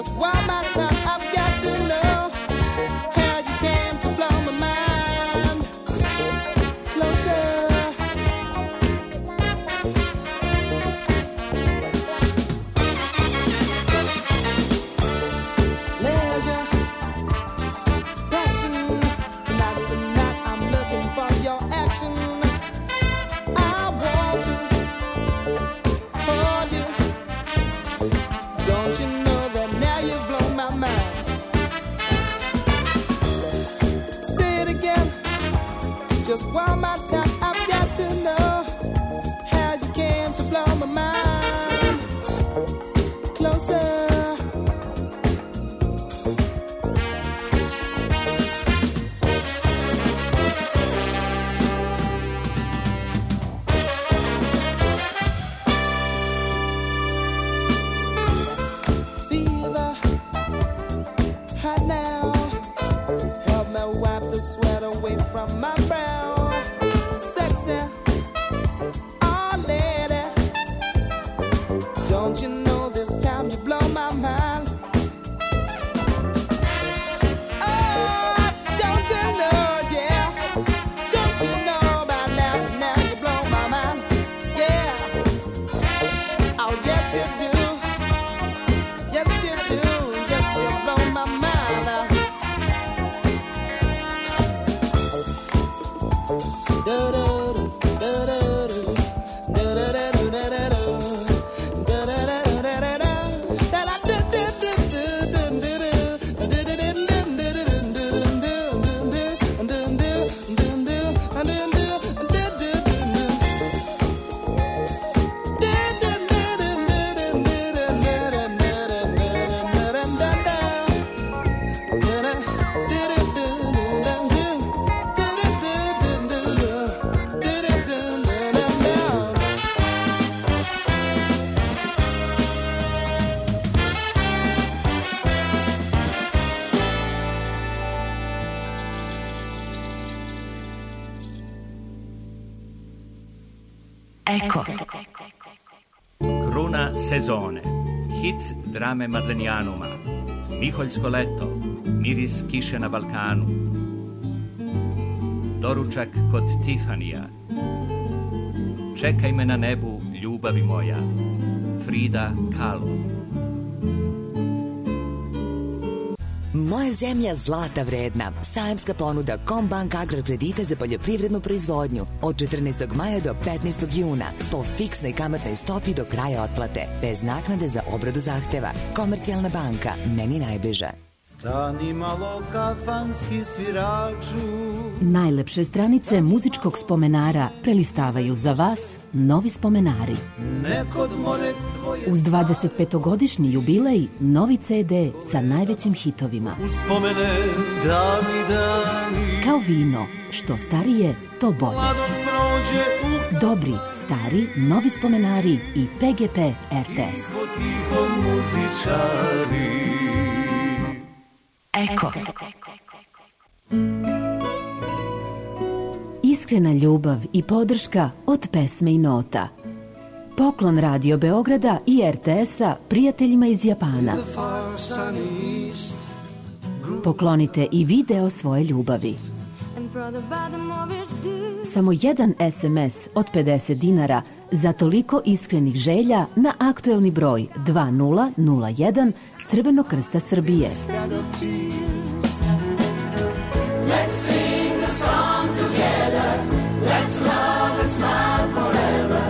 Just one more time, I've got to know how you came to blow my mind. Closer. Leisure, passion. Tonight's the night I'm looking for your action. I want to hold you. Don't you know that now you've blown my mind? Say it again, just one more time. I've got to know how you came to blow my mind. Closer. Fever, hot now. Help me wipe the sweat away from my brow. Sexy, oh lady. Don't you know this time you blow my mind? Oh, don't you know, yeah. Don't you know by now, now you blow my mind, yeah. Oh, yes you do. Yes you do, yes you blow my mind. Do-do-do, do-do-do, do-do-do, do-do-do, do-do-do, Eko. Kruna sezone. Hit drame Madlenijanuma. Miholjsko leto. Miris kiše na Balkanu. Doručak kod Tifanija. Čekaj me na nebu, ljubavi moja. Frida Kahlo. Moja zemlja zlata vredna. Sajamska ponuda Combank agrokredita za poljoprivrednu proizvodnju od četrnaestog maja do petnaestog juna po fiksnoj kamatnoj stopi do kraja otplate, bez naknade za obradu zahteva. Komercijalna banka, meni najbliža. Stani malo kafanski sviraču. Najlepše stranice muzičkog spomenara prelistavaju za vas novi spomenari. Nekod more tvoje. Uz dvadesetpetogodišnji jubilej, novi ce de sa najvećim hitovima. Uspomene davni dani. Kao vino, što starije, to bolje. Mladost prođe u Dobri, stari, novi spomenari i pe ge pe er te es. tiho, tiho muzičari. Eko. Iskrena ljubav i podrška od pesme i nota. Poklon Radio Beograda i er te esa prijateljima iz Japana. Poklonite i video svoje ljubavi. Samo jedan es em es od pedeset dinara za toliko iskrenih želja na aktuelni broj dva nula nula jedan Crvenog krsta Srbije. Let's sing the song together. Let's love and smile forever.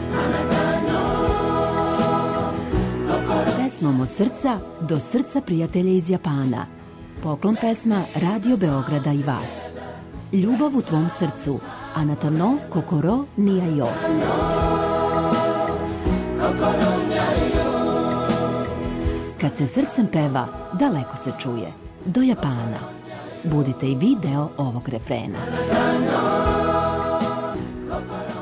Pesmom od srca do srca prijatelja iz Japana. Poklon pesma Radio Beograda i vas. Ljubav u tvom srcu. Anata no kokoro nijajo. Kad se srcem peva, daleko se čuje. Do Japana. Budite i vi deo ovog refrena.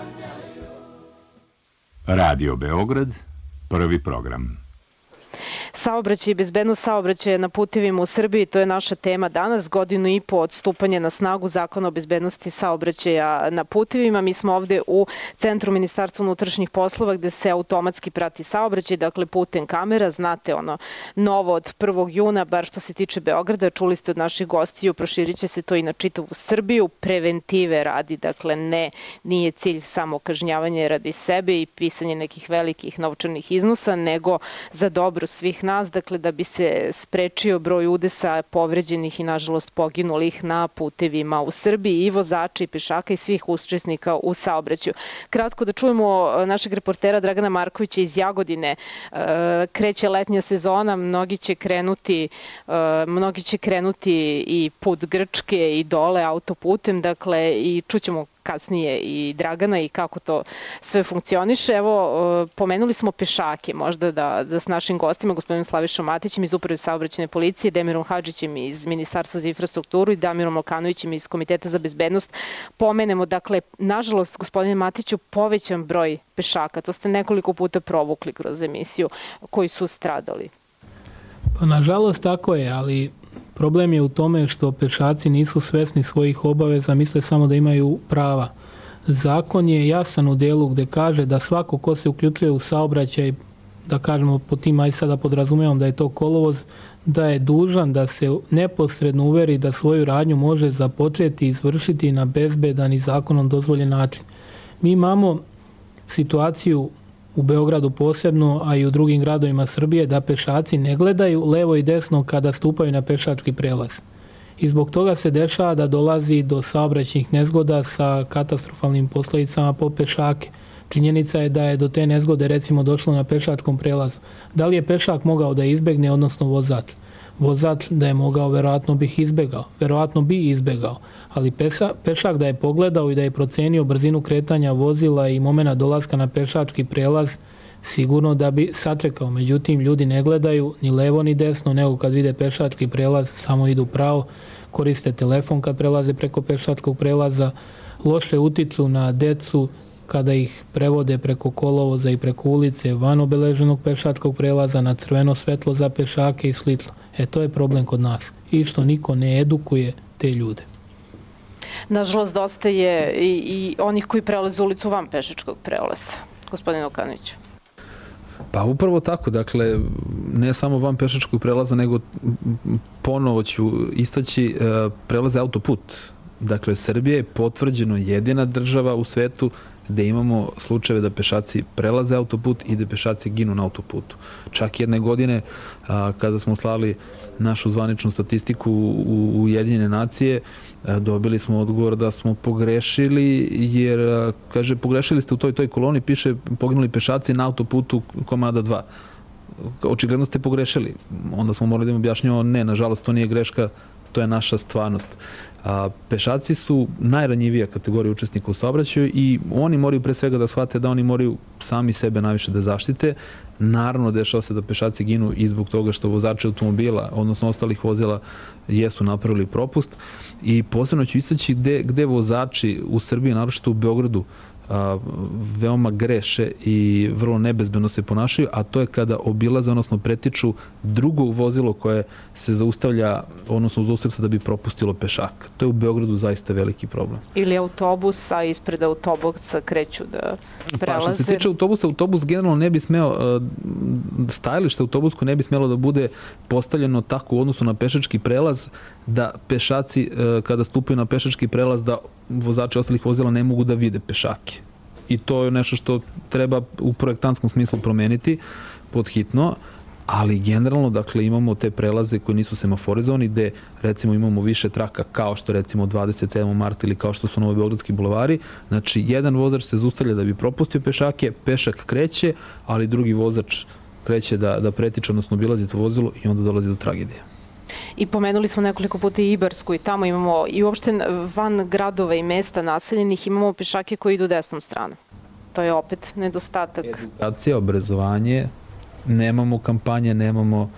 Radio Beograd, prvi program. Saobraćaj i bezbednost saobraćaja na putevima u Srbiji, to je naša tema danas, godinu i po od stupanja na snagu Zakona o bezbednosti saobraćaja na putevima. Mi smo ovde u Centru Ministarstva unutrašnjih poslova gde se automatski prati saobraćaj, dakle putem kamera, znate ono novo od prvog juna, bar što se tiče Beograda, čuli ste od naših gostiju, proširit će se to i na čitavu Srbiju, preventive radi, dakle ne, nije cilj samo kažnjavanje radi sebe i pisanje nekih velikih novčanih iznosa, nego za dobro svih nas, dakle da bi se sprečio broj udesa povređenih i nažalost poginulih na putevima u Srbiji i vozača i pešaka i svih učesnika u saobraćaju. Kratko da čujemo našeg reportera Dragana Markovića iz Jagodine. Kreće letnja sezona, mnogi će krenuti, mnogi će krenuti i put Grčke i dole autoputem, dakle i čućemo kasnije i Dragana i kako to sve funkcioniše. Evo, pomenuli smo pešake, možda da, da s našim gostima, gospodinom Slavišom Matićem iz Uprave saobraćajne policije, Demirom Hadžićem iz Ministarstva za infrastrukturu i Damirom Lokanovićem iz Komiteta za bezbednost, pomenemo, dakle, nažalost, gospodine Matiću, povećan broj pešaka, to ste nekoliko puta provukli kroz emisiju, koji su stradali. Pa, nažalost, tako je, ali problem je u tome što pešaci nisu svesni svojih obaveza, misle samo da imaju prava. Zakon je jasan u delu gde kaže da svako ko se uključuje u saobraćaj, da kažemo po tim, aj sada podrazumevam da je to kolovoz, da je dužan da se neposredno uveri da svoju radnju može započeti i izvršiti na bezbedan i zakonom dozvoljen način. Mi imamo situaciju u Beogradu posebno, a i u drugim gradovima Srbije, da pešaci ne gledaju levo i desno kada stupaju na pešački prelaz. I zbog toga se dešava da dolazi do saobraćajnih nezgoda sa katastrofalnim posledicama po pešake. Činjenica je da je do te nezgode recimo došlo na pešačkom prelazu. Da li je pešak mogao da izbegne, odnosno vozač? Vozač da je mogao, verovatno bih izbegao. Verovatno bi izbegao. Ali pesa, pešak da je pogledao i da je procenio brzinu kretanja vozila i momenta dolaska na pešački prelaz, sigurno da bi sačekao. Međutim, ljudi ne gledaju ni levo ni desno, nego kad vide pešački prelaz, samo idu pravo, koriste telefon kad prelaze preko pešačkog prelaza, loše utiču na decu kada ih prevode preko kolovoza i preko ulice van obeleženog pešačkog prelaza na crveno svetlo za pešake i slično. E, to je problem kod nas. I što niko ne edukuje te ljude. Nažalost, dosta je i, i onih koji prelaze ulicu van pešačkog prelaza. Gospodine Okanoviću. Pa upravo tako, dakle, ne samo van pešačkog prelaza, nego ponovo ću istaći prelaze autoput. Dakle, Srbija je potvrđeno jedina država u svetu gde imamo slučajeve da pešaci prelaze autoput i da pešaci ginu na autoputu. Čak jedne godine a, kada smo slali našu zvaničnu statistiku u Ujedinjene nacije, a, dobili smo odgovor da smo pogrešili, jer a, kaže pogrešili ste u toj toj koloni, piše poginuli pešaci na autoputu komada dva. Očigledno ste pogrešili. Onda smo morali da im objašnjamo, ne, nažalost to nije greška, to je naša stvarnost. A, pešaci su najranjivija kategorija učesnika u saobraćaju i oni moraju pre svega da shvate da oni moraju sami sebe najviše da zaštite. Naravno, dešava se da pešaci ginu i zbog toga što vozači automobila, odnosno ostalih vozila, jesu napravili propust. I posebno ću istaći gde, gde vozači u Srbiji, naročito u Beogradu, a, veoma greše i vrlo nebezbedno se ponašaju, a to je kada obilaze, odnosno pretiču drugo vozilo koje se zaustavlja, odnosno zaustavlja se da bi propustilo pešaka. To je u Beogradu zaista veliki problem. Ili autobus, a ispred autobusa kreću da prelaze. Pa što se tiče autobusa, autobus generalno ne bi smeo, stajalište autobusko ne bi smelo da bude postavljeno tako u odnosu na pešački prelaz, da pešaci kada stupaju na pešački prelaz, da vozači ostalih vozila ne mogu da vide pešake. I to je nešto što treba u projektantskom smislu promeniti pod hitno, ali generalno, dakle, imamo te prelaze koji nisu semaforizovani, gde recimo imamo više traka kao što recimo dvadeset sedmog marta ili kao što su Novobeogradski bulevari. Znači, jedan vozač se zaustavlja da bi propustio pešake, pešak kreće, ali drugi vozač kreće da, da pretiče, odnosno obilazi to vozilo i onda dolazi do tragedije. I pomenuli smo nekoliko puta i Ibarsku i tamo imamo i uopšte van gradova i mesta naseljenih imamo pešake koji idu desnom stranom. To je opet nedostatak. Edukacija, obrazovanje, nemamo kampanje, nemamo,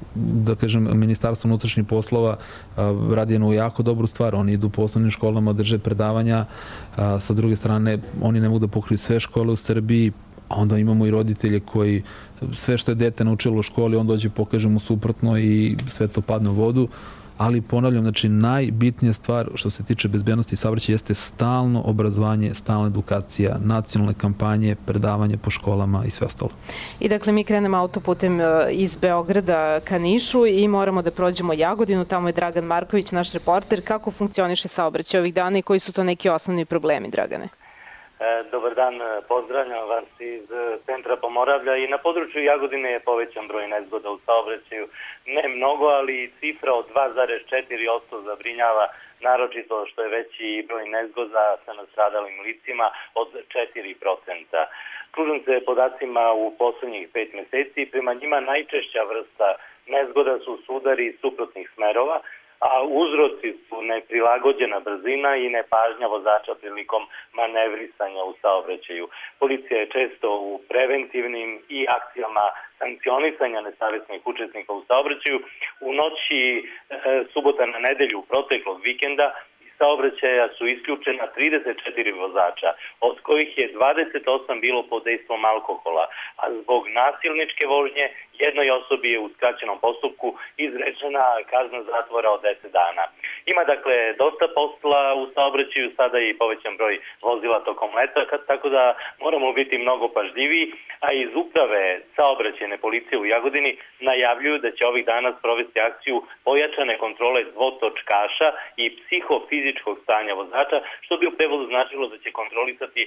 da kažem, Ministarstvo unutrašnjih poslova radi jednu jako dobru stvar. Oni idu po osnovnim školama, drže predavanja, sa druge strane oni ne mogu da pokriju sve škole u Srbiji, a onda imamo i roditelje koji sve što je dete naučilo u školi, on dođe pokaže mu suprotno i sve to padne u vodu. Ali ponavljam, znači najbitnija stvar što se tiče bezbednosti saobraćaja jeste stalno obrazovanje, stalna edukacija, nacionalne kampanje, predavanje po školama i sve ostalo. I dakle mi krenemo autoputem iz Beograda ka Nišu i moramo da prođemo Jagodinu, tamo je Dragan Marković, naš reporter. Kako funkcioniše saobraćaj ovih dana i koji su to neki osnovni problemi, Dragane? Dobar dan, pozdravljam vas iz centra Pomoravlja i na području Jagodine je povećan broj nezgoda u saobraćaju. Ne mnogo, ali cifra od dva zarez četiri posto zabrinjava, naročito što je veći broj nezgoda sa nastradalim licima od četiri procenta. Služim se podacima u poslednjih pet meseci, prema njima najčešća vrsta nezgoda su sudari suprotnih smerova, a uzroci su neprilagođena brzina i nepažnja vozača prilikom manevrisanja u saobraćaju. Policija je često u preventivnim i akcijama sankcionisanja nesavesnih učesnika u saobraćaju. U noći e, subota na nedelju proteklog vikenda saobraćaja su isključena trideset četiri vozača, od kojih je dvadeset osam bilo pod dejstvom alkohola, a zbog nasilničke vožnje jednoj osobi je u skraćenom postupku izrečena kazna zatvora od deset dana. Ima dakle dosta posla u saobraćaju, sada je i povećan broj vozila tokom leta, tako da moramo biti mnogo pažljiviji, a iz uprave saobraćajne policije u Jagodini najavljuju da će ovih dana sprovesti akciju pojačane kontrole dvotočkaša i psihofizičkog stanja vozača, što bi u prevodu značilo da će kontrolisati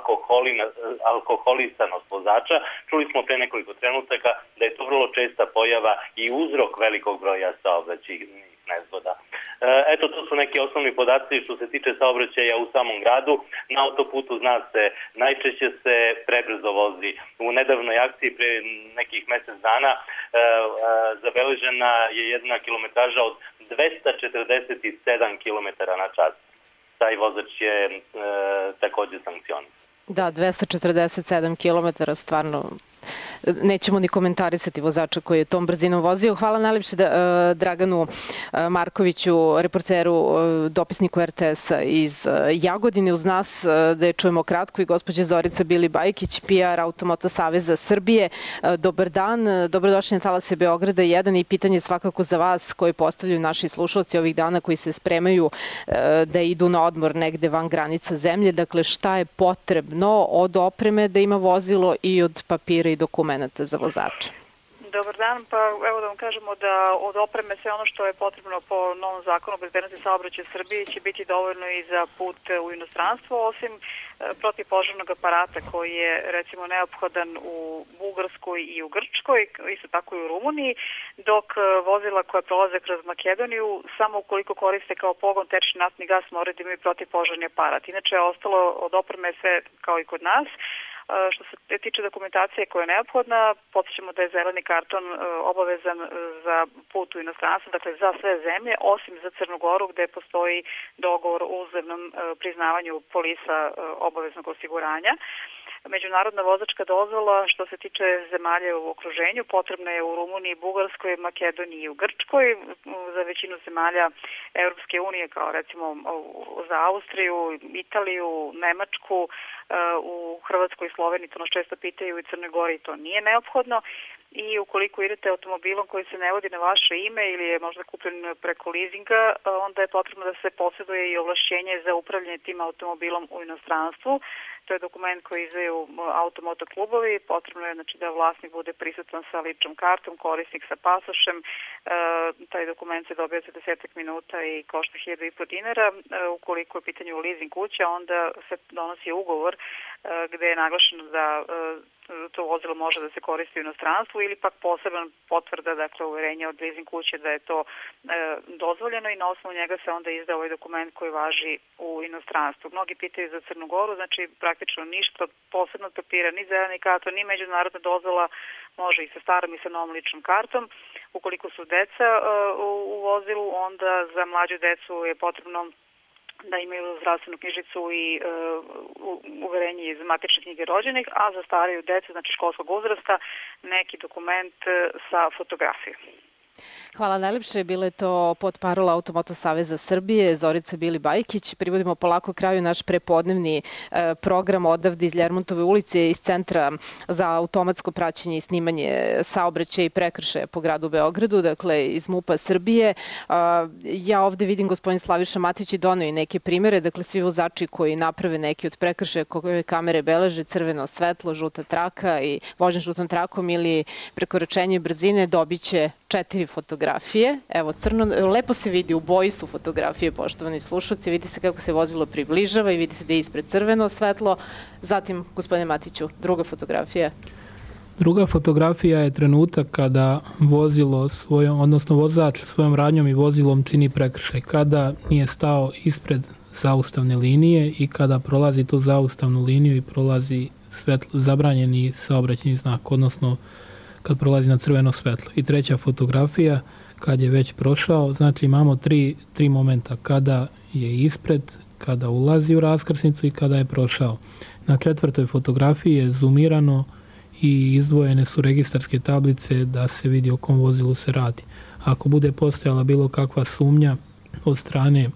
alkoholisanost vozača. Čuli smo pre nekoliko trenutaka da je to vrlo česta pojava i uzrok velikog broja saobraćajnih nezgoda. Eto, to su neki osnovni podaci što se tiče saobraćaja u samom gradu. Na autoputu, zna se, najčešće se prebrzo vozi. U nedavnoj akciji pre nekih mesec dana e, e, zabeležena je jedna kilometraža od dvesta četrdeset sedam kilometara na čas. Taj vozač je e, takođe sankcionisan. Da, dvesta četrdeset sedam kilometara, stvarno nećemo ni komentarisati vozača koji je tom brzinom vozio. Hvala najlepše da, Draganu Markoviću, reporteru, dopisniku er te es-a iz Jagodine. Uz nas da je čujemo kratko i gospođa Zorica Bili Bajkić, P R Automoto Saveza Srbije. Dobar dan, dobrodošli na Talase Beograda jedan i pitanje svakako za vas koje postavljaju naši slušalci ovih dana koji se spremaju da idu na odmor negde van granica zemlje. Dakle, šta je potrebno od opreme da ima vozilo i od papira i dokumenta za vozača? Dobar dan, pa evo da vam kažemo da od opreme sve ono što je potrebno po novom zakonu o bezbednosti saobraćaja Srbije će biti dovoljno i za put u inostranstvo, osim protivpožarnog aparata koji je recimo neophodan u Bugarskoj i u Grčkoj, isto tako i u Rumuniji, dok vozila koja prolaze kroz Makedoniju samo ukoliko koriste kao pogon tečni naftni gas moraju da imaju protivpožarni aparat. Inače, ostalo od opreme sve kao i kod nas. Što se tiče dokumentacije koja je neophodna, podsjećamo da je zeleni karton obavezan za put u inostranstvo, dakle za sve zemlje, osim za Crnu Goru gde postoji dogovor o uzemnom priznavanju polisa obaveznog osiguranja. Međunarodna vozačka dozvola što se tiče zemalja u okruženju potrebna je u Rumuniji, Bugarskoj, Makedoniji i u Grčkoj. Za većinu zemalja Evropske unije, kao recimo za Austriju, Italiju, Nemačku, u Hrvatskoj i Sloveniji, to nas često pitaju, i Crnoj Gori to nije neophodno. I ukoliko idete automobilom koji se ne vodi na vaše ime ili je možda kupljen preko leasinga, onda je potrebno da se posjeduje i ovlašćenje za upravljanje tim automobilom u inostranstvu. To je dokument koji izdaju automoto klubovi. Potrebno je znači, da vlasnik bude prisutan sa ličnom kartom, korisnik sa pasošem. E, taj dokument se dobija za desetak minuta i košta hiljadu i po dinara. E, ukoliko je pitanje u leasing kuća, onda se donosi ugovor e, gde je naglašeno da e, to vozilo može da se koristi u inostranstvu ili pak poseban potvrda, dakle uverenje od leasing kuće da je to e, dozvoljeno i na osnovu njega se onda izda ovaj dokument koji važi u inostranstvu. Mnogi pitaju za Crnu Goru, znači praktično ništa posebnog papira, ni zeleni karton, ni međunarodna dozvola, može i sa starom i sa novom ličnom kartom. Ukoliko su deca e, u, u vozilu, onda za mlađu decu je potrebno da imaju zdravstvenu knjižicu i uh, uverenje iz matične knjige rođenih, a za stariju decu, znači školskog uzrasta, neki dokument uh, sa fotografijom. Hvala najlepše. Bilo je to potparola Automoto Saveza Srbije, Zorica Bili Bajkić. Privodimo polako kraju naš prepodnevni e, program odavde iz Ljermontove ulice, iz Centra za automatsko praćenje i snimanje saobraćaja i prekršaja po gradu Beogradu, dakle iz MUP-a Srbije. A, ja ovde vidim gospodin Slaviša Matić i doneo i neke primere, dakle svi vozači koji naprave neki od prekršaja koje kamere beleže, crveno svetlo, žuta traka i vožnja žutom trakom ili prekoračenje brzine, dobit će četiri fotografije. Evo, crno, lepo se vidi, u boji su fotografije, poštovani slušalci, vidi se kako se vozilo približava i vidi se da je ispred crveno svetlo. Zatim, gospodine Matiću, druga fotografija. Druga fotografija je trenutak kada vozilo svojom, odnosno vozač svojom radnjom i vozilom čini prekršaj, kada nije stao ispred zaustavne linije i kada prolazi tu zaustavnu liniju i prolazi svetlo, zabranjeni saobraćajni znak, odnosno kad prolazi na crveno svetlo. I treća fotografija, kad je već prošao, znači imamo tri, tri momenta, kada je ispred, kada ulazi u raskrsnicu i kada je prošao. Na četvrtoj fotografiji je zoomirano i izdvojene su registarske tablice da se vidi o kom vozilu se radi. Ako bude postojala bilo kakva sumnja od strane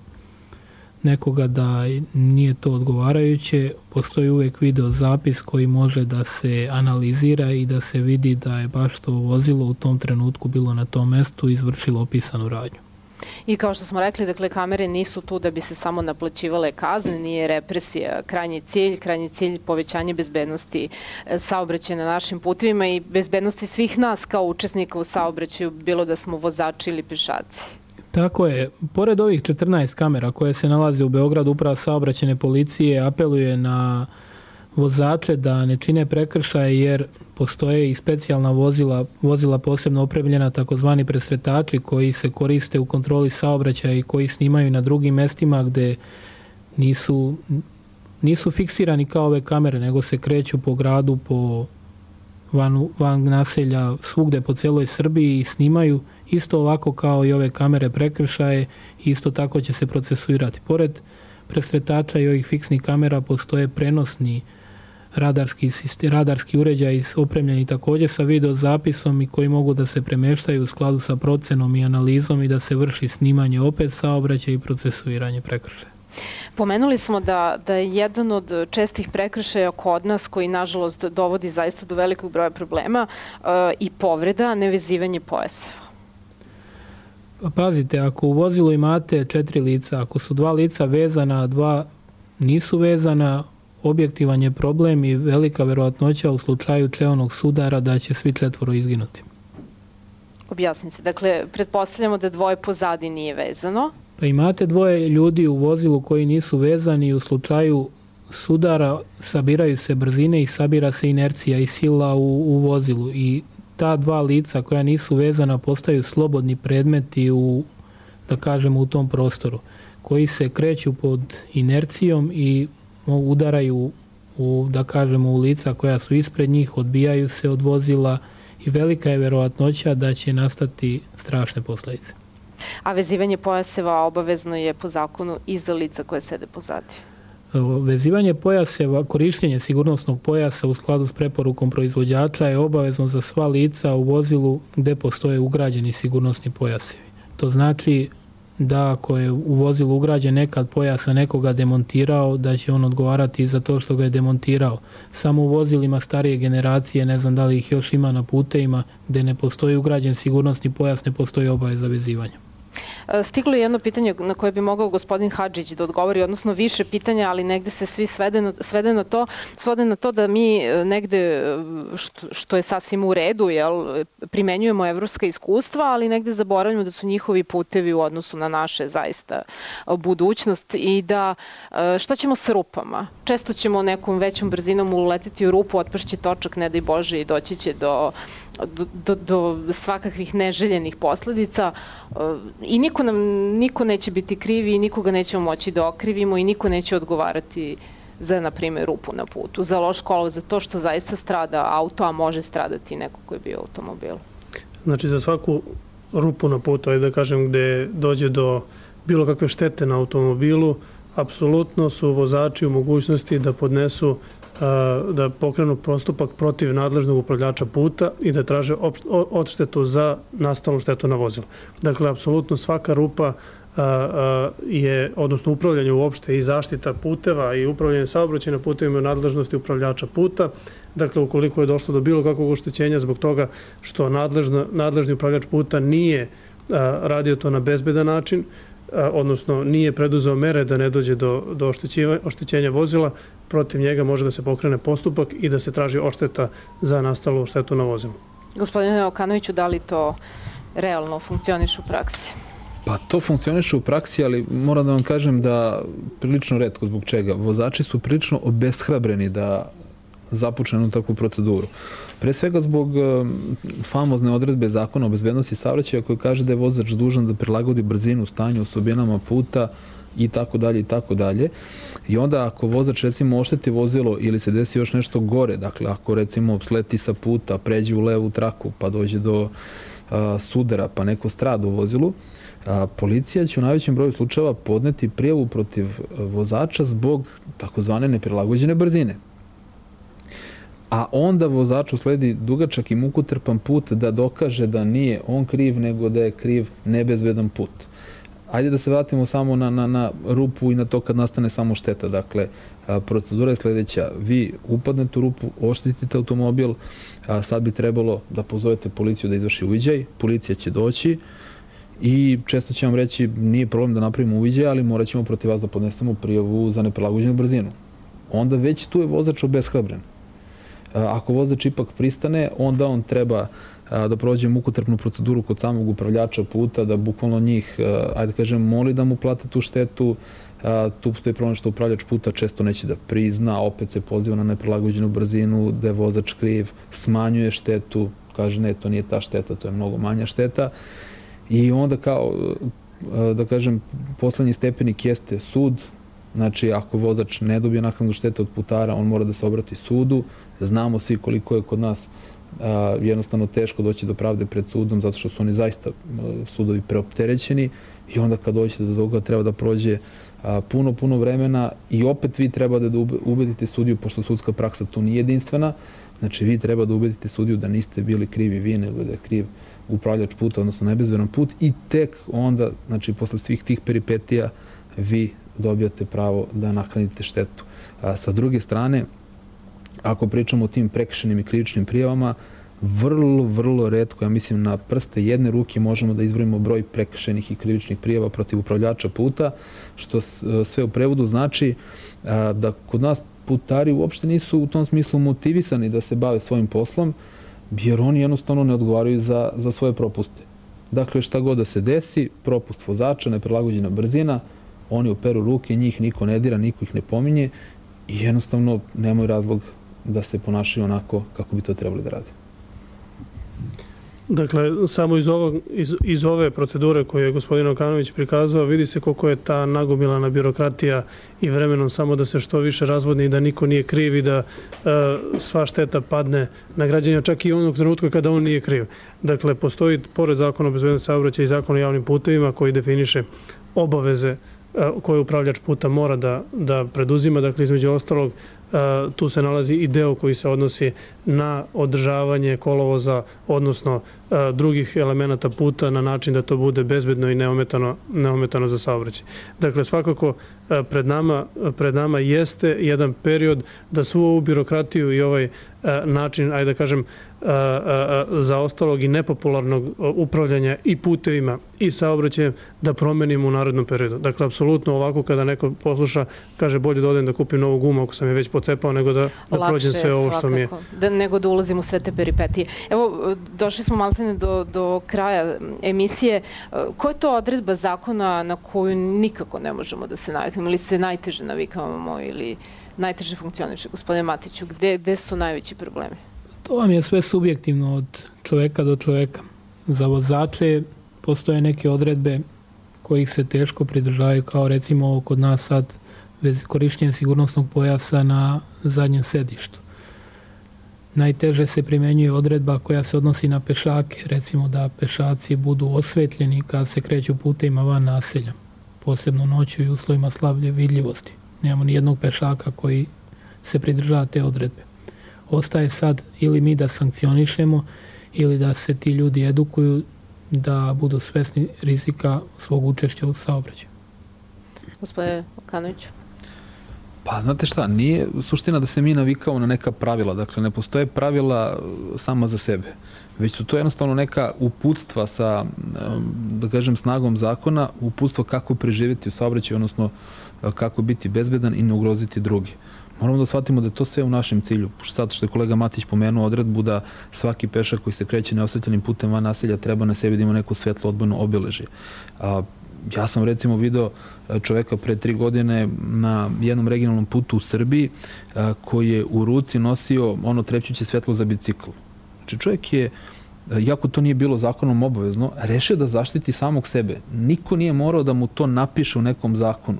nekoga da nije to odgovarajuće, postoji uvijek video zapis koji može da se analizira i da se vidi da je baš to vozilo u tom trenutku bilo na tom mestu i izvršilo opisanu radnju. I kao što smo rekli, dakle, kamere nisu tu da bi se samo naplaćivale kazne, nije represija krajnji cilj, krajnji cilj povećanje bezbednosti saobraćaja na našim putevima i bezbednosti svih nas kao učesnika u saobraćaju, bilo da smo vozači ili pešaci. Tako je. Pored ovih četrnaest kamera koje se nalaze u Beogradu, Uprava saobraćajne policije apeluje na vozače da ne čine prekršaje jer postoje i specijalna vozila, vozila posebno opremljena, takozvani presretači koji se koriste u kontroli saobraćaja i koji snimaju na drugim mestima gde nisu, nisu fiksirani kao ove kamere, nego se kreću po gradu, po van, van naselja, svugde po celoj Srbiji i snimaju isto ovako kao i ove kamere prekršaje i isto tako će se procesuirati. Pored presretača i ovih fiksnih kamera postoje prenosni radarski, radarski uređaji opremljeni također sa video zapisom i koji mogu da se premeštaju u skladu sa procenom i analizom i da se vrši snimanje opet saobraćaja i procesuiranje prekršaja. Pomenuli smo da, da je jedan od čestih prekršaja kod nas koji nažalost dovodi zaista do velikog broja problema e, i povreda, nevezivanje pojaseva. Pazite, ako u vozilu imate četiri lica, ako su dva lica vezana, a dva nisu vezana, objektivan je problem i velika verovatnoća u slučaju čeonog sudara da će svi četvoro izginuti. Objasnite, dakle, pretpostavljamo da dvoje pozadi nije vezano. Pa imate dvoje ljudi u vozilu koji nisu vezani i u slučaju sudara sabiraju se brzine i sabira se inercija i sila u, u vozilu i ta dva lica koja nisu vezana postaju slobodni predmeti u, da kažemo, u tom prostoru, koji se kreću pod inercijom i udaraju u, da kažemo, u lica koja su ispred njih, odbijaju se od vozila i velika je verovatnoća da će nastati strašne posledice. A vezivanje pojaseva obavezno je po zakonu i za lica koje sede pozadi. Vezivanje pojaseva, korištenje sigurnosnog pojasa u skladu s preporukom proizvođača je obavezno za sva lica u vozilu gde postoje ugrađeni sigurnosni pojasevi. To znači da ako je u vozilu ugrađen nekad pojas, a nekoga demontirao, da će on odgovarati za to što ga je demontirao. Samo u vozilima starije generacije, ne znam da li ih još ima na putevima, gde ne postoji ugrađen sigurnosni pojas, ne postoji obaveza vezivanja. Stiglo je jedno pitanje na koje bi mogao gospodin Hadžić da odgovori, odnosno više pitanja, ali negde se svi svede na, svede na to, svode na to da mi negde, što, što je sasvim u redu, jel, primenjujemo evropska iskustva, ali negde zaboravljamo da su njihovi putevi u odnosu na naše zaista budućnost i da šta ćemo sa rupama? Često ćemo nekom većom brzinom uletiti u rupu, otpašće točak, ne daj Bože, i doći će do Do, do, do svakakvih neželjenih posledica i niko nam niko neće biti krivi i nikoga nećemo moći da okrivimo i niko neće odgovarati za, na primjer, rupu na putu, za loš kolov, za to što zaista strada auto, a može stradati neko ko je bio u automobilu. Znači za svaku rupu na putu, ajde da kažem, gde dođe do bilo kakve štete na automobilu, apsolutno su vozači u mogućnosti da podnesu da pokrenu postupak protiv nadležnog upravljača puta i da traže odštetu za nastalu štetu na vozilu. Dakle, apsolutno svaka rupa je, odnosno upravljanje uopšte i zaštita puteva i upravljanje saobraćaja na putevima u nadležnosti upravljača puta. Dakle, ukoliko je došlo do bilo kakvog oštećenja zbog toga što nadležno, nadležni upravljač puta nije radio to na bezbedan način, odnosno nije preduzeo mere da ne dođe do, do oštećenja vozila, protiv njega može da se pokrene postupak i da se traži odšteta za nastalu štetu na vozilu. Gospodine Okanoviću, da li to realno funkcioniše u praksi? Pa to funkcioniše u praksi, ali moram da vam kažem da prilično retko. Zbog čega? Vozači su prilično obeshrabreni da započnu takvu proceduru. Pre svega zbog famozne odredbe Zakona o bezbednosti saobraćaja koji kaže da je vozač dužan da prilagodi brzinu, stanju, osobinama puta i tako dalje i tako dalje. I onda ako vozač recimo ošteti vozilo ili se desi još nešto gore, dakle ako recimo sleti sa puta, pređe u levu traku pa dođe do a, sudara pa neko strada u vozilu, a, policija će u najvećem broju slučajeva podneti prijavu protiv vozača zbog takozvane neprilagođene brzine. A onda vozaču sledi dugačak i mukotrpan put da dokaže da nije on kriv, nego da je kriv nebezbedan put. Ajde da se vratimo samo na, na, na rupu i na to kad nastane samo šteta. Dakle, a, procedura je sledeća. Vi upadnete u rupu, oštetite automobil, a sad bi trebalo da pozovete policiju da izvrši uviđaj. Policija će doći i često će vam reći nije problem da napravimo uviđaj, ali morat ćemo protiv vas da podnesemo prijavu za neprilagođenu brzinu. Onda već tu je vozač obeshrabren. Ako vozač ipak pristane, onda on treba da prođe mukotrpnu proceduru kod samog upravljača puta, da bukvalno njih, ajde kažem, moli da mu plate tu štetu. Tu postoji problem što upravljač puta često neće da prizna, opet se poziva na neprilagođenu brzinu, da je vozač kriv, smanjuje štetu, kaže ne, to nije ta šteta, to je mnogo manja šteta. I onda kao, da kažem, poslednji stepenik jeste sud. Znači, ako vozač ne dobije naknadu štete od putara, on mora da se obrati sudu. Znamo svi koliko je kod nas a, jednostavno teško doći do pravde pred sudom, zato što su oni zaista a, sudovi preopterećeni i onda kad dođete do toga treba da prođe a, puno, puno vremena i opet vi treba da ubedite sudiju, pošto sudska praksa tu nije jedinstvena, znači vi treba da ubedite sudiju da niste bili krivi vi, nego da je kriv upravljač puta, odnosno nebezbedan put i tek onda, znači posle svih tih peripetija, vi dobijate pravo da naknadite štetu. A, sa druge strane, ako pričamo o tim prekršajnim i krivičnim prijavama, vrlo, vrlo retko, ja mislim na prste jedne ruke možemo da izbrojimo broj prekršajnih i krivičnih prijava protiv upravljača puta, što sve u prevodu znači a, da kod nas putari uopšte nisu u tom smislu motivisani da se bave svojim poslom, jer oni jednostavno ne odgovaraju za, za svoje propuste. Dakle, šta god da se desi, propust vozača, neprilagođena brzina, oni operu ruke, njih niko ne dira, niko ih ne pominje i jednostavno nemaju razlog da se ponašaju onako kako bi to trebali da rade. Dakle, samo iz, ovog, iz, iz ove procedure koju je gospodin Okanović prikazao, vidi se koliko je ta nagomilana birokratija i vremenom samo da se što više razvodni i da niko nije kriv i da e, sva šteta padne na građanina, čak i onog trenutka kada on nije kriv. Dakle, postoji, pored Zakona o bezbednosti saobraćaja i Zakona o javnim putevima koji definiše obaveze koje upravljač puta mora da, da preduzima. Dakle, između ostalog, tu se nalazi i deo koji se odnosi na održavanje kolovoza, odnosno drugih elemenata puta na način da to bude bezbedno i neometano, neometano za saobraćaj. Dakle, svakako pred nama, pred nama jeste jedan period da svu ovu birokratiju i ovaj način, ajde da kažem, zaostalog i nepopularnog upravljanja i putevima i saobraćajem da promenimo u narednom periodu. Dakle, apsolutno ovako kada neko posluša, kaže bolje da odem da kupim novu gumu ako sam je već pocepao nego da, da prođem sve ovo što mi je. Da, nego da ulazim u sve te peripetije. Evo, došli smo maltene do, do kraja emisije. Koja je to odredba zakona na koju nikako ne možemo da se naviknemo ili se najteže navikavamo ili najteže funkcioniše, gospodine Matiću? Gde, gde su najveći problemi? To vam je sve subjektivno od čoveka do čoveka. Za vozače postoje neke odredbe kojih se teško pridržavaju, kao recimo ovo kod nas sad bez korišćenja sigurnosnog pojasa na zadnjem sedištu. Najteže se primenjuje odredba koja se odnosi na pešake, recimo da pešaci budu osvetljeni kad se kreću putevima van naselja, posebno noću i uslovima slabe vidljivosti. Nemamo ni jednog pešaka koji se pridržava te odredbe. Ostaje sad ili mi da sankcionišemo ili da se ti ljudi edukuju da budu svesni rizika svog učešća u saobraćaju. Gospodine Okanoviću. Pa znate šta, nije suština da se mi navikamo na neka pravila, dakle ne postoje pravila sama za sebe, već su to jednostavno neka uputstva sa, da kažem, snagom zakona, uputstvo kako preživjeti u saobraćaju, odnosno kako biti bezbedan i ne ugroziti drugi. Moramo da shvatimo da je to sve u našem cilju, zato što je kolega Matić pomenuo odredbu da svaki pešak koji se kreće neosvetljenim putem van naselja treba na sebi da ima neko svetlo odbojno obeležje. A, ja sam recimo video čoveka pre tri godine na jednom regionalnom putu u Srbiji a, koji je u ruci nosio ono trepćuće svetlo za bicikl. Znači čovjek je, iako to nije bilo zakonom obavezno, rešio da zaštiti samog sebe. Niko nije morao da mu to napiše u nekom zakonu,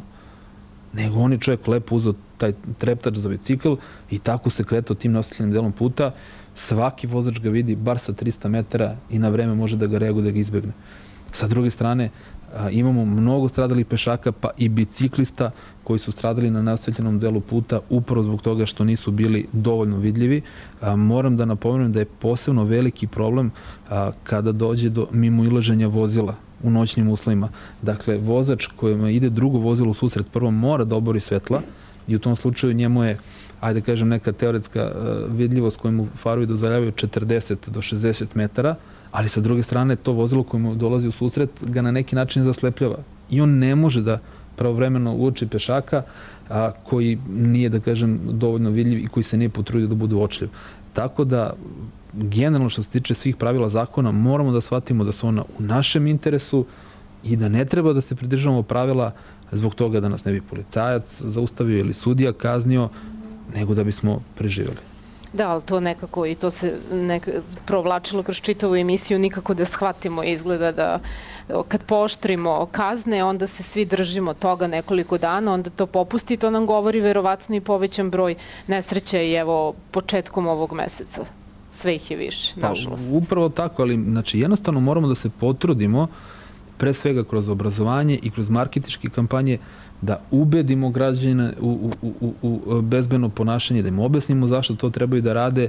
nego on je čovjek lepo uzeo taj treptač za bicikl i tako se kretao tim neosvetljenim delom puta. Svaki vozač ga vidi bar sa trista metara i na vreme može da ga reaguje, da ga izbegne. Sa druge strane, imamo mnogo stradalih pešaka, pa i biciklista koji su stradali na neosvetljenom delu puta upravo zbog toga što nisu bili dovoljno vidljivi. Moram da napomenem da je posebno veliki problem kada dođe do mimoilaženja vozila u noćnim uslovima. Dakle, vozač kojima ide drugo vozilo u susret prvo mora da obori svetla i u tom slučaju njemu je, ajde kažem, neka teoretska vidljivost koju mu farovi dozvoljavaju četrdeset do šezdeset metara, ali sa druge strane to vozilo koje mu dolazi u susret ga na neki način zaslepljava i on ne može da pravovremeno uoči pešaka a, koji nije, da kažem, dovoljno vidljiv i koji se nije potrudio da bude uočljiv. Tako da, generalno što se tiče svih pravila zakona, moramo da shvatimo da su ona u našem interesu i da ne treba da se pridržavamo pravila zbog toga da nas ne bi policajac zaustavio ili sudija kaznio, nego da bismo preživjeli. Da, ali to nekako i to se neka, provlačilo kroz čitavu emisiju, nikako da shvatimo, izgleda da kad pooštrimo kazne, onda se svi držimo toga nekoliko dana, onda to popusti, to nam govori verovatno i povećan broj nesreća i evo početkom ovog meseca. Sve ih je više, nažalost. Pa, upravo tako, ali znači, jednostavno moramo da se potrudimo, pre svega kroz obrazovanje i kroz marketinške kampanje, da ubedimo građane u, u, u, u bezbedno ponašanje, da im objasnimo zašto to trebaju da rade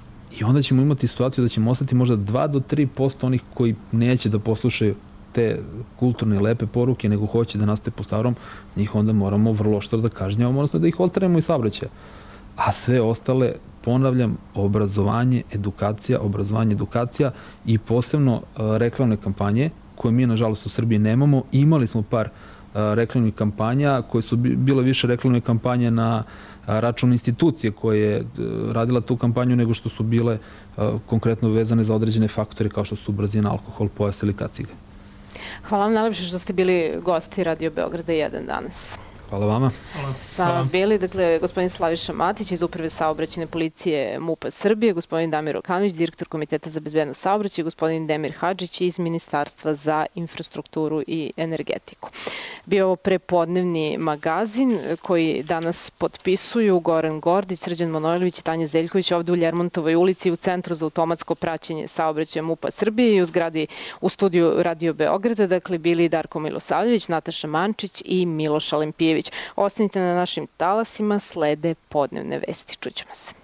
i onda ćemo imati situaciju da ćemo ostati možda dva do tri posto onih koji neće da poslušaju te kulturne i lepe poruke, nego hoće da nastave po starom, njih onda moramo vrlo oštro da kažnjavamo, odnosno da ih oteramo iz saobraćaja. A sve ostale, ponavljam, obrazovanje, edukacija, obrazovanje, edukacija i posebno uh, reklamne kampanje, koje mi nažalost u Srbiji nemamo. Imali smo par reklamnih kampanja koje su bile više reklamne kampanje na račun institucije koje je radila tu kampanju nego što su bile konkretno vezane za određene faktore kao što su brzina, alkohol, pojas ili kacige. Hvala vam najlepše što ste bili gosti Radio Beograda jedan danas. Hvala vama. Hvala. Sa vama bili, dakle, gospodin Slaviša Matić iz Uprave saobraćajne policije MUP-a Srbije, gospodin Damir Okanović, direktor Komiteta za bezbednost saobraćaja, gospodin Demir Hadžić iz Ministarstva za infrastrukturu i energetiku. Bio ovo prepodnevni magazin koji danas potpisuju Goran Gordić, Srđan Manojlović i Tanja Zeljković ovde u Ljermontovoj ulici u Centru za automatsko praćenje saobraćaja MUP-a Srbije i u zgradi u studiju Radio Beograda, dakle, bili Darko Milosavljević, Nataša Mančić i Miloš Alempijević. Ostanite na našim talasima, slede podnevne vesti. Čućemo se.